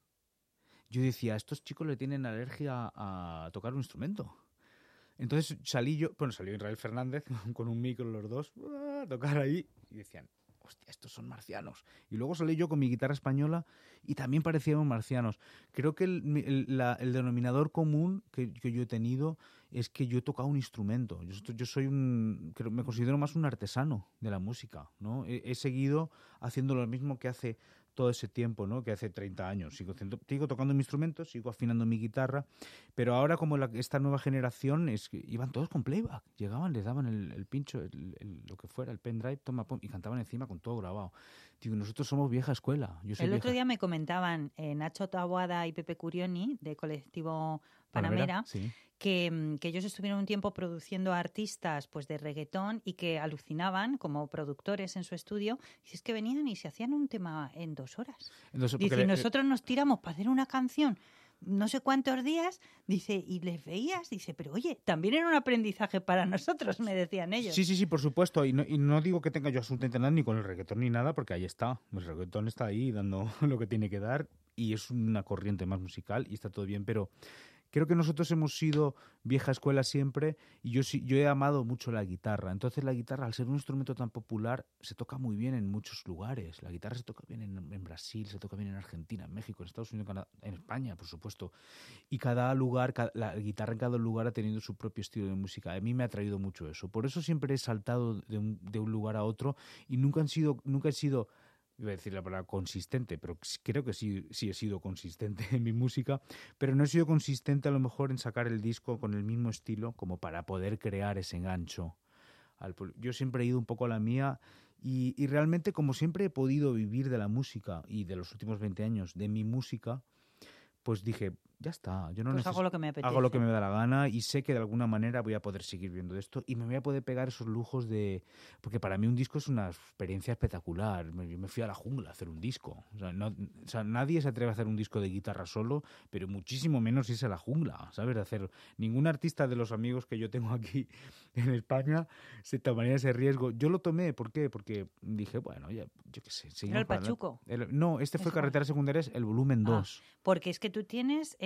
Yo decía, a estos chicos le tienen alergia a tocar un instrumento. Entonces salí yo, bueno, salió Israel Fernández con un micro los dos, a tocar ahí y decían, hostia, estos son marcianos. Y luego salí yo con mi guitarra española y también parecíamos marcianos. Creo que el, el, la, el denominador común que, que yo he tenido es que yo he tocado un instrumento. Yo, yo soy un, creo, me considero más un artesano de la música, ¿no? He, he seguido haciendo lo mismo que hace todo ese tiempo, ¿no? Que hace treinta años. Sigo, sigo tocando mi instrumento, sigo afinando mi guitarra, pero ahora como la, esta nueva generación es que iban todos con playback. Llegaban, les daban el, el pincho, el, el, lo que fuera, el pendrive, toma, pum, y cantaban encima con todo grabado. Digo, nosotros somos vieja escuela. Yo soy El vieja... otro día me comentaban eh, Nacho Taboada y Pepe Curioni, de Colectivo Panamera, Panamera, sí. que, que ellos estuvieron un tiempo produciendo artistas pues de reggaetón y que alucinaban como productores en su estudio. Y es que venían y se hacían un tema en dos horas. Entonces, Dice, le, y nosotros nos tiramos para hacer una canción no sé cuántos días, dice, y les veías, dice, pero oye, también era un aprendizaje para nosotros, me decían ellos. Sí, sí, sí, por supuesto, y no, y no digo que tenga yo absolutamente nada ni con el reggaetón ni nada, porque ahí está, el reggaetón está ahí dando lo que tiene que dar y es una corriente más musical y está todo bien, pero creo que nosotros hemos sido vieja escuela siempre y yo, yo he amado mucho la guitarra. Entonces la guitarra, al ser un instrumento tan popular, se toca muy bien en muchos lugares. La guitarra se toca bien en, en Brasil, se toca bien en Argentina, en México, en Estados Unidos, en, Canadá, en España, por supuesto. Y cada lugar, cada, la guitarra en cada lugar ha tenido su propio estilo de música. A mí me ha traído mucho eso. Por eso siempre he saltado de un, de un lugar a otro y nunca han sido, nunca he sido... iba a decir la palabra consistente, pero creo que sí, sí he sido consistente en mi música, pero no he sido consistente a lo mejor en sacar el disco con el mismo estilo como para poder crear ese engancho. Al, yo siempre he ido un poco a la mía y, y realmente como siempre he podido vivir de la música y de los últimos veinte años de mi música, pues dije, ya está, yo no pues neces- hago lo que me apetece. Hago lo que me da la gana y sé que de alguna manera voy a poder seguir viendo esto y me voy a poder pegar esos lujos de... Porque para mí un disco es una experiencia espectacular. Yo me fui a la jungla a hacer un disco. O sea, no, o sea, nadie se atreve a hacer un disco de guitarra solo, pero muchísimo menos irse a la jungla, ¿sabes? De hacer... Ningún artista de los amigos que yo tengo aquí en España se tomaría ese riesgo. Yo lo tomé, ¿por qué? Porque dije, bueno, ya, yo qué sé. ¿Era el Pachuco? El, no, este fue Eso. Carreteras Secundarias, el volumen dos. Ah, porque es que tú tienes...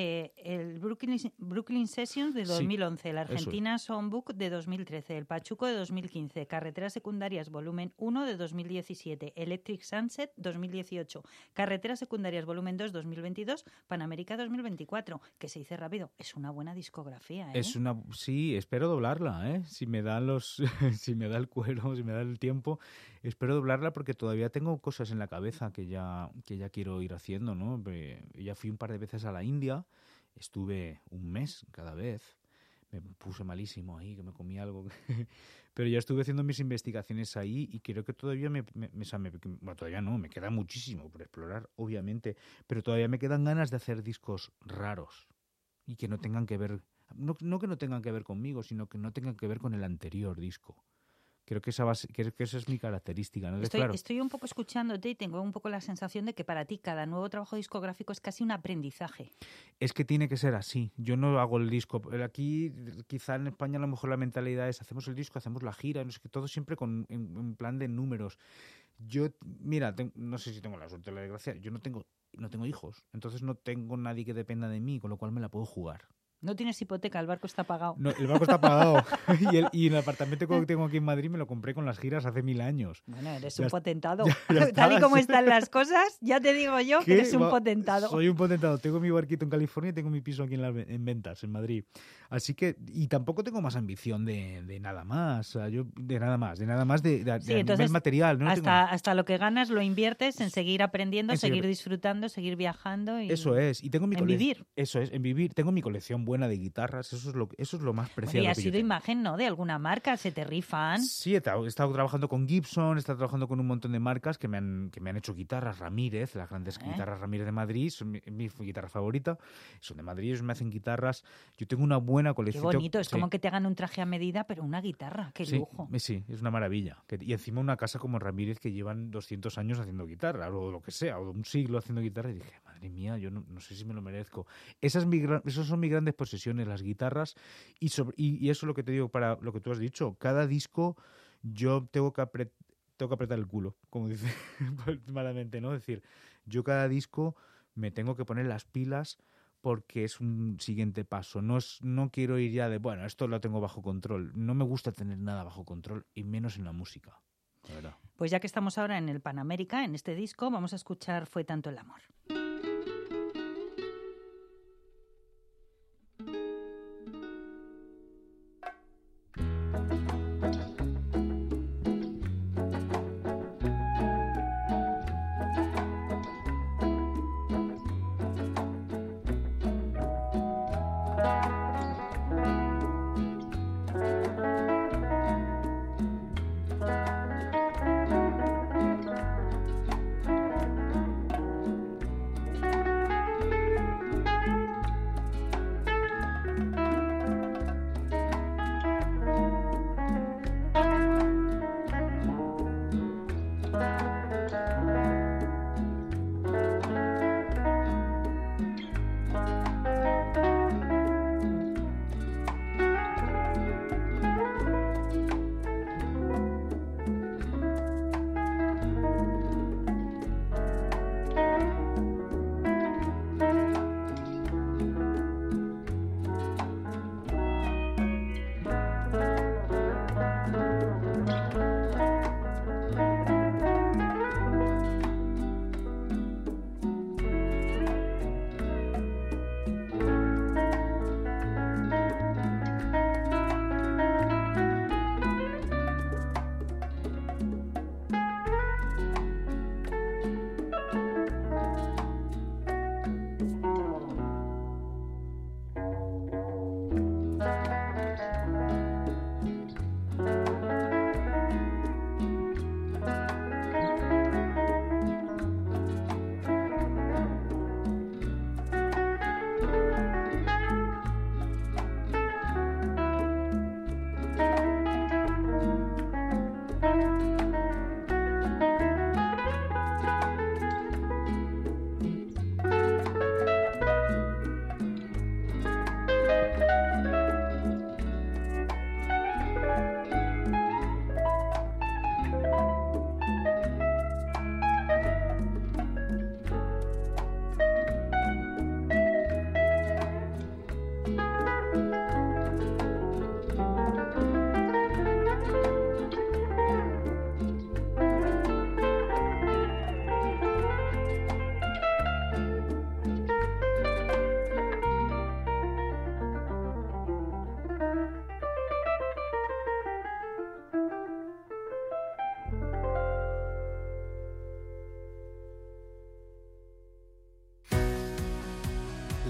eh, el Brooklyn, Brooklyn Sessions de dos mil once, sí, el Argentina Songbook de dos mil trece, el Pachuco de dos mil quince, Carreteras Secundarias Volumen uno de dos mil diecisiete, Electric Sunset dos mil dieciocho, Carreteras Secundarias Volumen dos dos mil veintidós, Panamérica dos mil veinticuatro, que se dice rápido, es una buena discografía, ¿eh? Es una, sí, espero doblarla, ¿eh? Si me dan los, si me da el cuero, si me da el tiempo, espero doblarla porque todavía tengo cosas en la cabeza que ya, que ya quiero ir haciendo, ¿no? Ya fui un par de veces a la India, estuve un mes cada vez, me puse malísimo ahí, que me comí algo, pero ya estuve haciendo mis investigaciones ahí y creo que todavía me, me, me, me bueno, todavía no, me queda muchísimo por explorar, obviamente, pero todavía me quedan ganas de hacer discos raros y que no tengan que ver, no, no que no tengan que ver conmigo, sino que no tengan que ver con el anterior disco. Creo que esa, base, creo que esa es mi característica, ¿no? Estoy, claro. estoy un poco escuchándote y tengo un poco la sensación de que para ti cada nuevo trabajo discográfico es casi un aprendizaje. Es que tiene que ser así. Yo no hago el disco. Aquí, quizá en España a lo mejor la mentalidad es hacemos el disco, hacemos la gira, no sé qué, todo siempre con en, en plan de números. Yo, mira, ten, no sé si tengo la suerte o la desgracia, yo no tengo, no tengo hijos, entonces no tengo nadie que dependa de mí, con lo cual me la puedo jugar. No tienes hipoteca, el barco está pagado. No, el barco está pagado. y, el, y el apartamento que tengo aquí en Madrid me lo compré con las giras hace mil años. Bueno, eres ya un potentado. Ya, ya Tal y como están las cosas, ya te digo yo que eres un potentado. Soy un potentado. Tengo mi barquito en California y tengo mi piso aquí en, la, en Ventas, en Madrid. Así que, y tampoco tengo más ambición de, de nada más. O sea, yo, de nada más, de nada más de, de, sí, de entonces, nivel material. No hasta, tengo... hasta lo que ganas lo inviertes en seguir aprendiendo, en seguir seguir... disfrutando, seguir viajando. Y... Eso es. Y tengo mi en cole... vivir. Eso es, en vivir. Tengo mi colección buena de guitarras. Eso es lo, eso es lo más preciado. Bueno, y has sido imagen, ¿no? De alguna marca, se te rifan. Sí, he estado, he estado trabajando con Gibson, he estado trabajando con un montón de marcas que me han, que me han hecho guitarras. Ramírez, las grandes ¿Eh? guitarras Ramírez de Madrid, son mi, mi guitarra favorita. Son de Madrid, ellos me hacen guitarras. Yo tengo una buena colección. Qué bonito, es sí. como que te hagan un traje a medida, pero una guitarra, qué sí, lujo. Sí, es una maravilla. Y encima una casa como Ramírez que llevan doscientos años haciendo guitarra, o lo que sea, o un siglo haciendo guitarra. Y dije, madre mía, yo no, no sé si me lo merezco. Esas, mi, esas son mis grandes posesiones, las guitarras. Y, sobre, y, y eso es lo que te digo para lo que tú has dicho. Cada disco yo tengo que, apret, tengo que apretar el culo, como dice malamente, ¿no? Es decir, yo cada disco me tengo que poner las pilas porque es un siguiente paso. No, es, no quiero ir ya de, bueno, esto lo tengo bajo control. No me gusta tener nada bajo control, y menos en la música, la verdad. Pues ya que estamos ahora en el Panamérica, en este disco, vamos a escuchar Fue tanto el amor.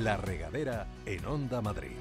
La Regadera en Onda Madrid.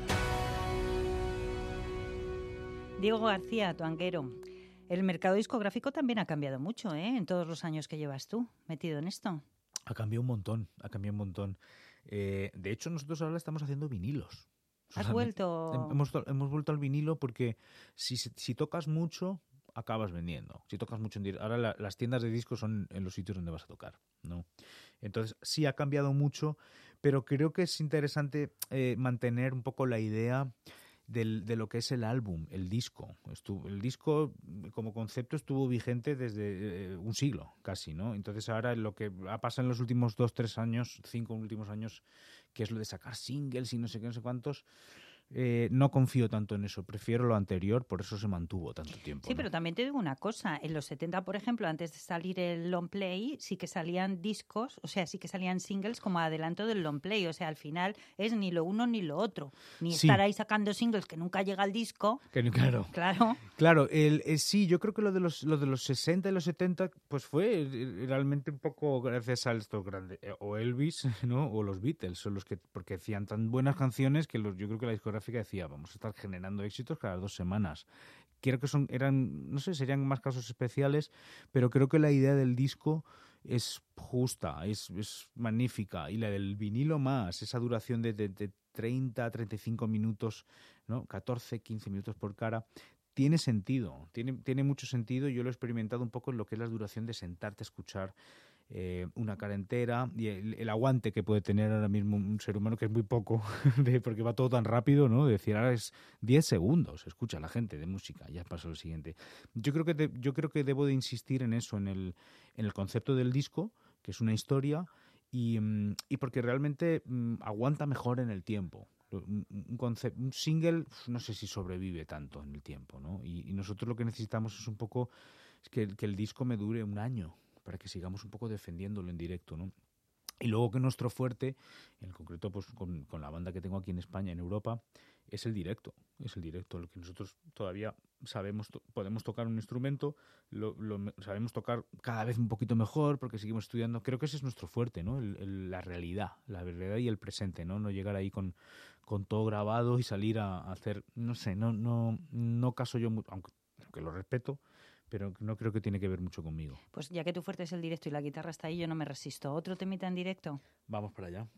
Diego García, tuanguero. El mercado discográfico también ha cambiado mucho, ¿eh? En todos los años que llevas tú metido en esto. Ha cambiado un montón, ha cambiado un montón. Eh, de hecho, nosotros ahora estamos haciendo vinilos. ¿Has vuelto? Hemos, hemos vuelto al vinilo porque si, si tocas mucho, acabas vendiendo. Si tocas mucho en directo. Ahora la, las tiendas de discos son en los sitios donde vas a tocar, ¿no? Entonces sí ha cambiado mucho, pero creo que es interesante eh, mantener un poco la idea del, de lo que es el álbum, el disco. Estuvo, el disco como concepto estuvo vigente desde eh, un siglo casi, ¿no? Entonces ahora lo que ha pasado en los últimos dos, tres años, cinco últimos años, que es lo de sacar singles y no sé qué, no sé cuántos, eh, no confío tanto en eso. Prefiero lo anterior, por eso se mantuvo tanto tiempo. Sí, ¿no? pero también te digo una cosa. En los setenta, por ejemplo, antes de salir el long play, sí que salían discos, o sea, sí que salían singles como adelanto del long play. O sea, al final es ni lo uno ni lo otro. Ni Sí. estar ahí sacando singles que nunca llega al disco. Que, claro. Claro. Claro, el, el, sí, yo creo que lo de los lo de los sesenta y los setenta pues fue realmente un poco gracias a estos grandes, o Elvis, ¿no? O los Beatles, son los que, porque hacían tan buenas canciones que los, yo creo que la discográfica decía, vamos a estar generando éxitos cada dos semanas. Creo que son, eran, no sé, serían más casos especiales, pero creo que la idea del disco es justa, es, es magnífica, y la del vinilo más, esa duración de, de, de treinta a treinta y cinco minutos, ¿no? catorce, quince minutos por cara. Tiene sentido, tiene, tiene mucho sentido. Yo lo he experimentado un poco en lo que es la duración de sentarte a escuchar eh, una cara entera y el, el aguante que puede tener ahora mismo un ser humano, que es muy poco, de, porque va todo tan rápido, ¿no? De decir, ahora es diez segundos, escucha la gente de música, ya pasa lo siguiente. Yo creo que, de, yo creo que debo de insistir en eso, en el, en el concepto del disco, que es una historia, y, y porque realmente um, aguanta mejor en el tiempo. Un, un, concept, un single no sé si sobrevive tanto en el tiempo, ¿no? Y, y nosotros lo que necesitamos es un poco es que, que el disco me dure un año para que sigamos un poco defendiéndolo en directo, ¿no? Y luego que nuestro fuerte, en concreto pues con, con la banda que tengo aquí en España, en Europa, es el directo, es el directo, lo que nosotros todavía sabemos, to- podemos tocar un instrumento, lo, lo sabemos tocar cada vez un poquito mejor porque seguimos estudiando. Creo que ese es nuestro fuerte, ¿no? El, el, la realidad, la realidad y el presente, ¿no? No llegar ahí con, con todo grabado y salir a, a hacer, no sé, no, no, no caso yo, aunque, aunque lo respeto, pero no creo que tiene que ver mucho conmigo. Pues ya que tu fuerte es el directo y la guitarra está ahí, yo no me resisto. ¿Otro temita en directo? Vamos para allá.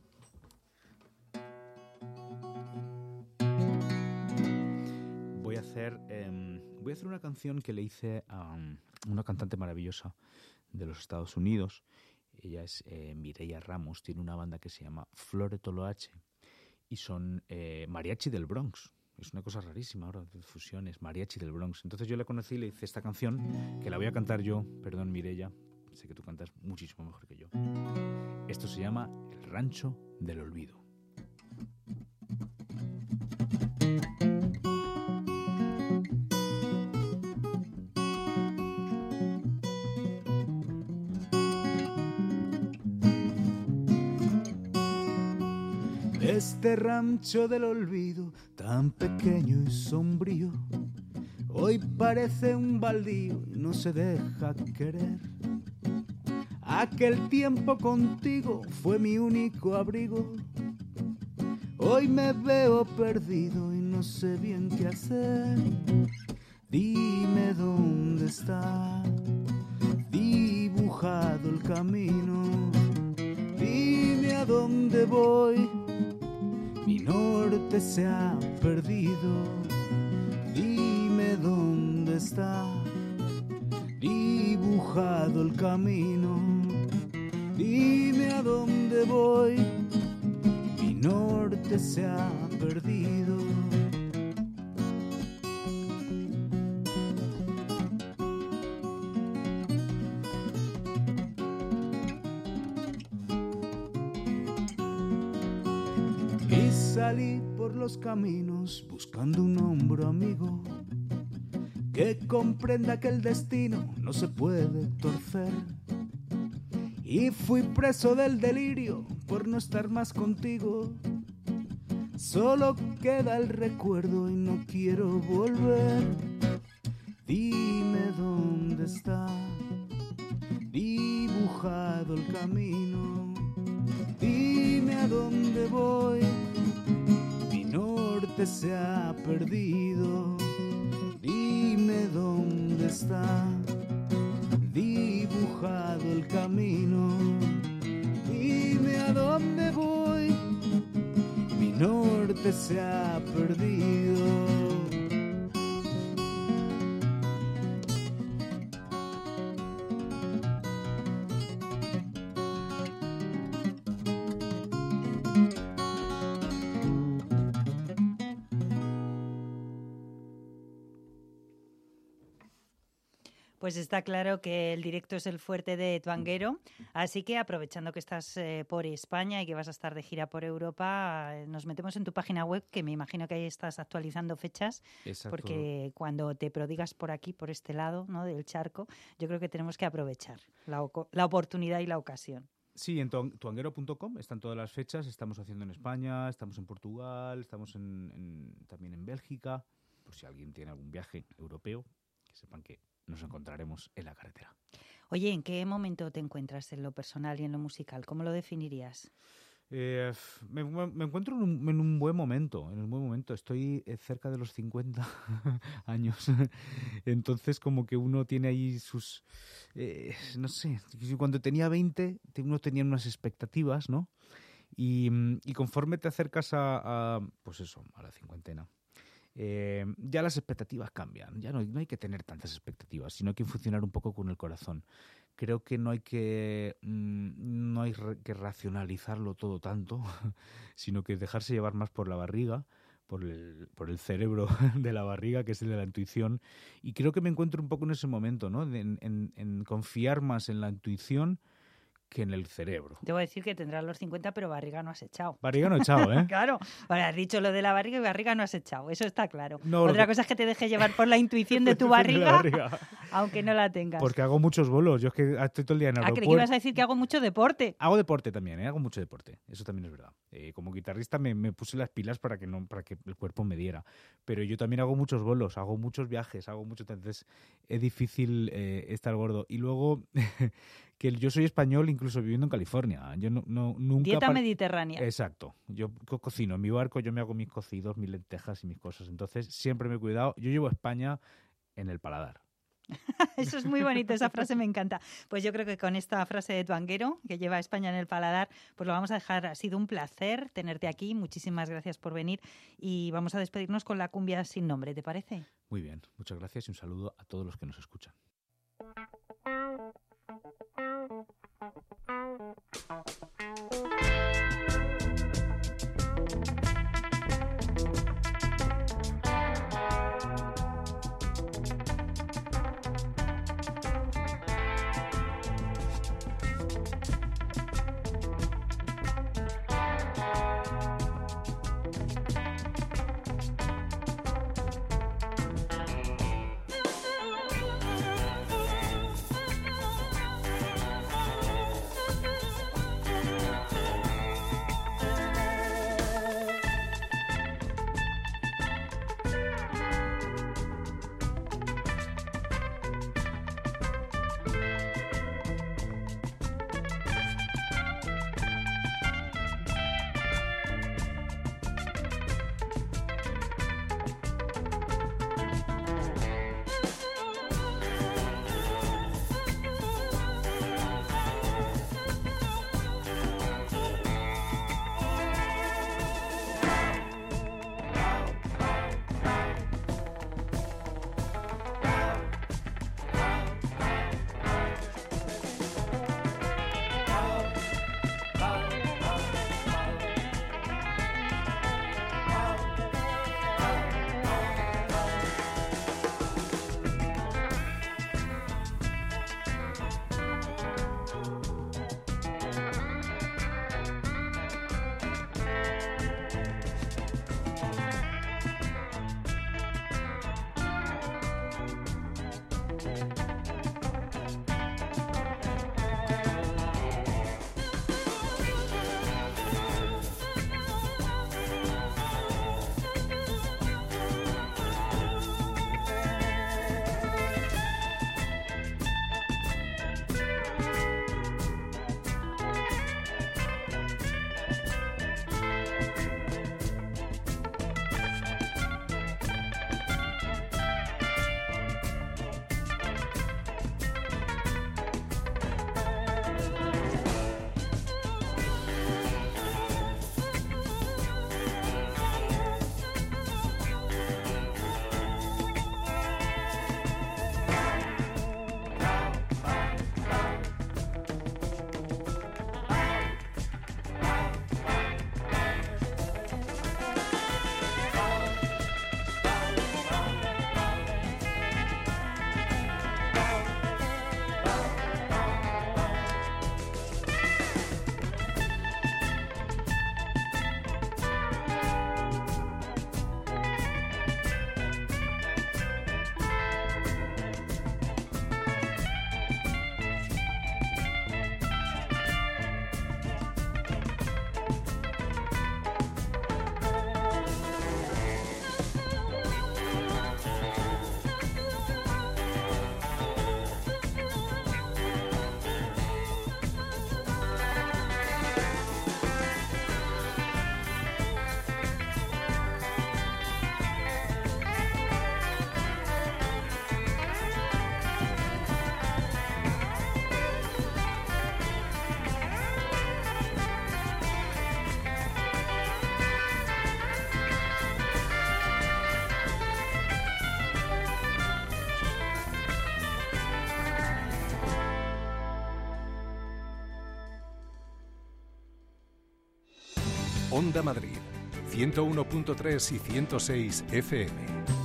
Voy a hacer eh, voy a hacer una canción que le hice a um, una cantante maravillosa de los Estados Unidos. Ella es eh, Mireia Ramos, tiene una banda que se llama Flore Toloache y son eh, mariachi del Bronx. Es una cosa rarísima ahora, de fusiones, mariachi del Bronx. Entonces yo la conocí y le hice esta canción, que la voy a cantar yo, perdón Mireia, sé que tú cantas muchísimo mejor que yo. Esto se llama El Rancho del Olvido. Este rancho del olvido, tan pequeño y sombrío, hoy parece un baldío y no se deja querer. Aquel tiempo contigo fue mi único abrigo. Hoy me veo perdido y no sé bien qué hacer. Dime dónde está dibujado el camino. Dime a dónde voy. Mi norte se ha perdido. Dime dónde está dibujado el camino. Dime a dónde voy. Mi norte se ha perdido. Y salí por los caminos buscando un hombro amigo que comprenda que el destino no se puede torcer. Y fui preso del delirio por no estar más contigo. Solo queda el recuerdo y no quiero volver. Dime dónde está dibujado el camino. Dime a dónde voy, mi norte se ha perdido. Dime dónde está dibujado el camino. Dime a dónde voy, mi norte se ha perdido. Pues está claro que el directo es el fuerte de Tuanguero, así que aprovechando que estás eh, por España y que vas a estar de gira por Europa, eh, nos metemos en tu página web, que me imagino que ahí estás actualizando fechas. Exacto. Porque cuando te prodigas por aquí, por este lado, ¿no?, del charco, yo creo que tenemos que aprovechar la, la oportunidad y la ocasión. Sí, en tuanguero punto com están todas las fechas. Estamos haciendo en España, estamos en Portugal, estamos en, en, también en Bélgica. Por si alguien tiene algún viaje europeo, que sepan que nos encontraremos en la carretera. Oye, ¿en qué momento te encuentras en lo personal y en lo musical? ¿Cómo lo definirías? Eh, me, me encuentro en un, en un buen momento, en un buen momento. Estoy cerca de los cincuenta años. Entonces, como que uno tiene ahí sus... Eh, no sé, cuando tenía veinte, uno tenía unas expectativas, ¿no? Y, y conforme te acercas a, a, pues eso, a la cincuentena, Eh, ya las expectativas cambian, ya no, no hay que tener tantas expectativas, sino hay que funcionar un poco con el corazón. Creo que no hay que mmm, no hay re, que racionalizarlo todo tanto, sino que dejarse llevar más por la barriga, por el, por el cerebro de la barriga, que es el de la intuición. Y creo que me encuentro un poco en ese momento, ¿no? En, en, en confiar más en la intuición que en el cerebro. Debo decir que tendrás los cincuenta, pero barriga no has echado. Barriga no he echado, ¿eh? Claro. Bueno, has dicho lo de la barriga y barriga no has echado. Eso está claro. No, Otra que... cosa es que te dejes llevar por la intuición de tu barriga, barriga, aunque no la tengas. Porque hago muchos bolos. Yo es que estoy todo el día en el ah, aeropuerto. creí que ibas a decir que hago mucho deporte. Hago deporte también, ¿eh? Hago mucho deporte. Eso también es verdad. Eh, como guitarrista me, me puse las pilas para que, no, para que el cuerpo me diera. Pero yo también hago muchos bolos, hago muchos viajes, hago mucho... Entonces es difícil eh, estar gordo. Y luego... que yo soy español incluso viviendo en California. Yo no, no nunca Dieta par... mediterránea. Exacto. Yo co cocino en mi barco, yo me hago mis cocidos, mis lentejas y mis cosas. Entonces siempre me he cuidado. Yo llevo a España en el paladar. Eso es muy bonito, esa frase me encanta. Pues yo creo que con esta frase de Tuanguero, que lleva a España en el paladar, pues lo vamos a dejar. Ha sido un placer tenerte aquí. Muchísimas gracias por venir y vamos a despedirnos con la cumbia sin nombre, ¿te parece? Muy bien, muchas gracias y un saludo a todos los que nos escuchan. Onda Madrid, ciento uno punto tres y ciento seis F M.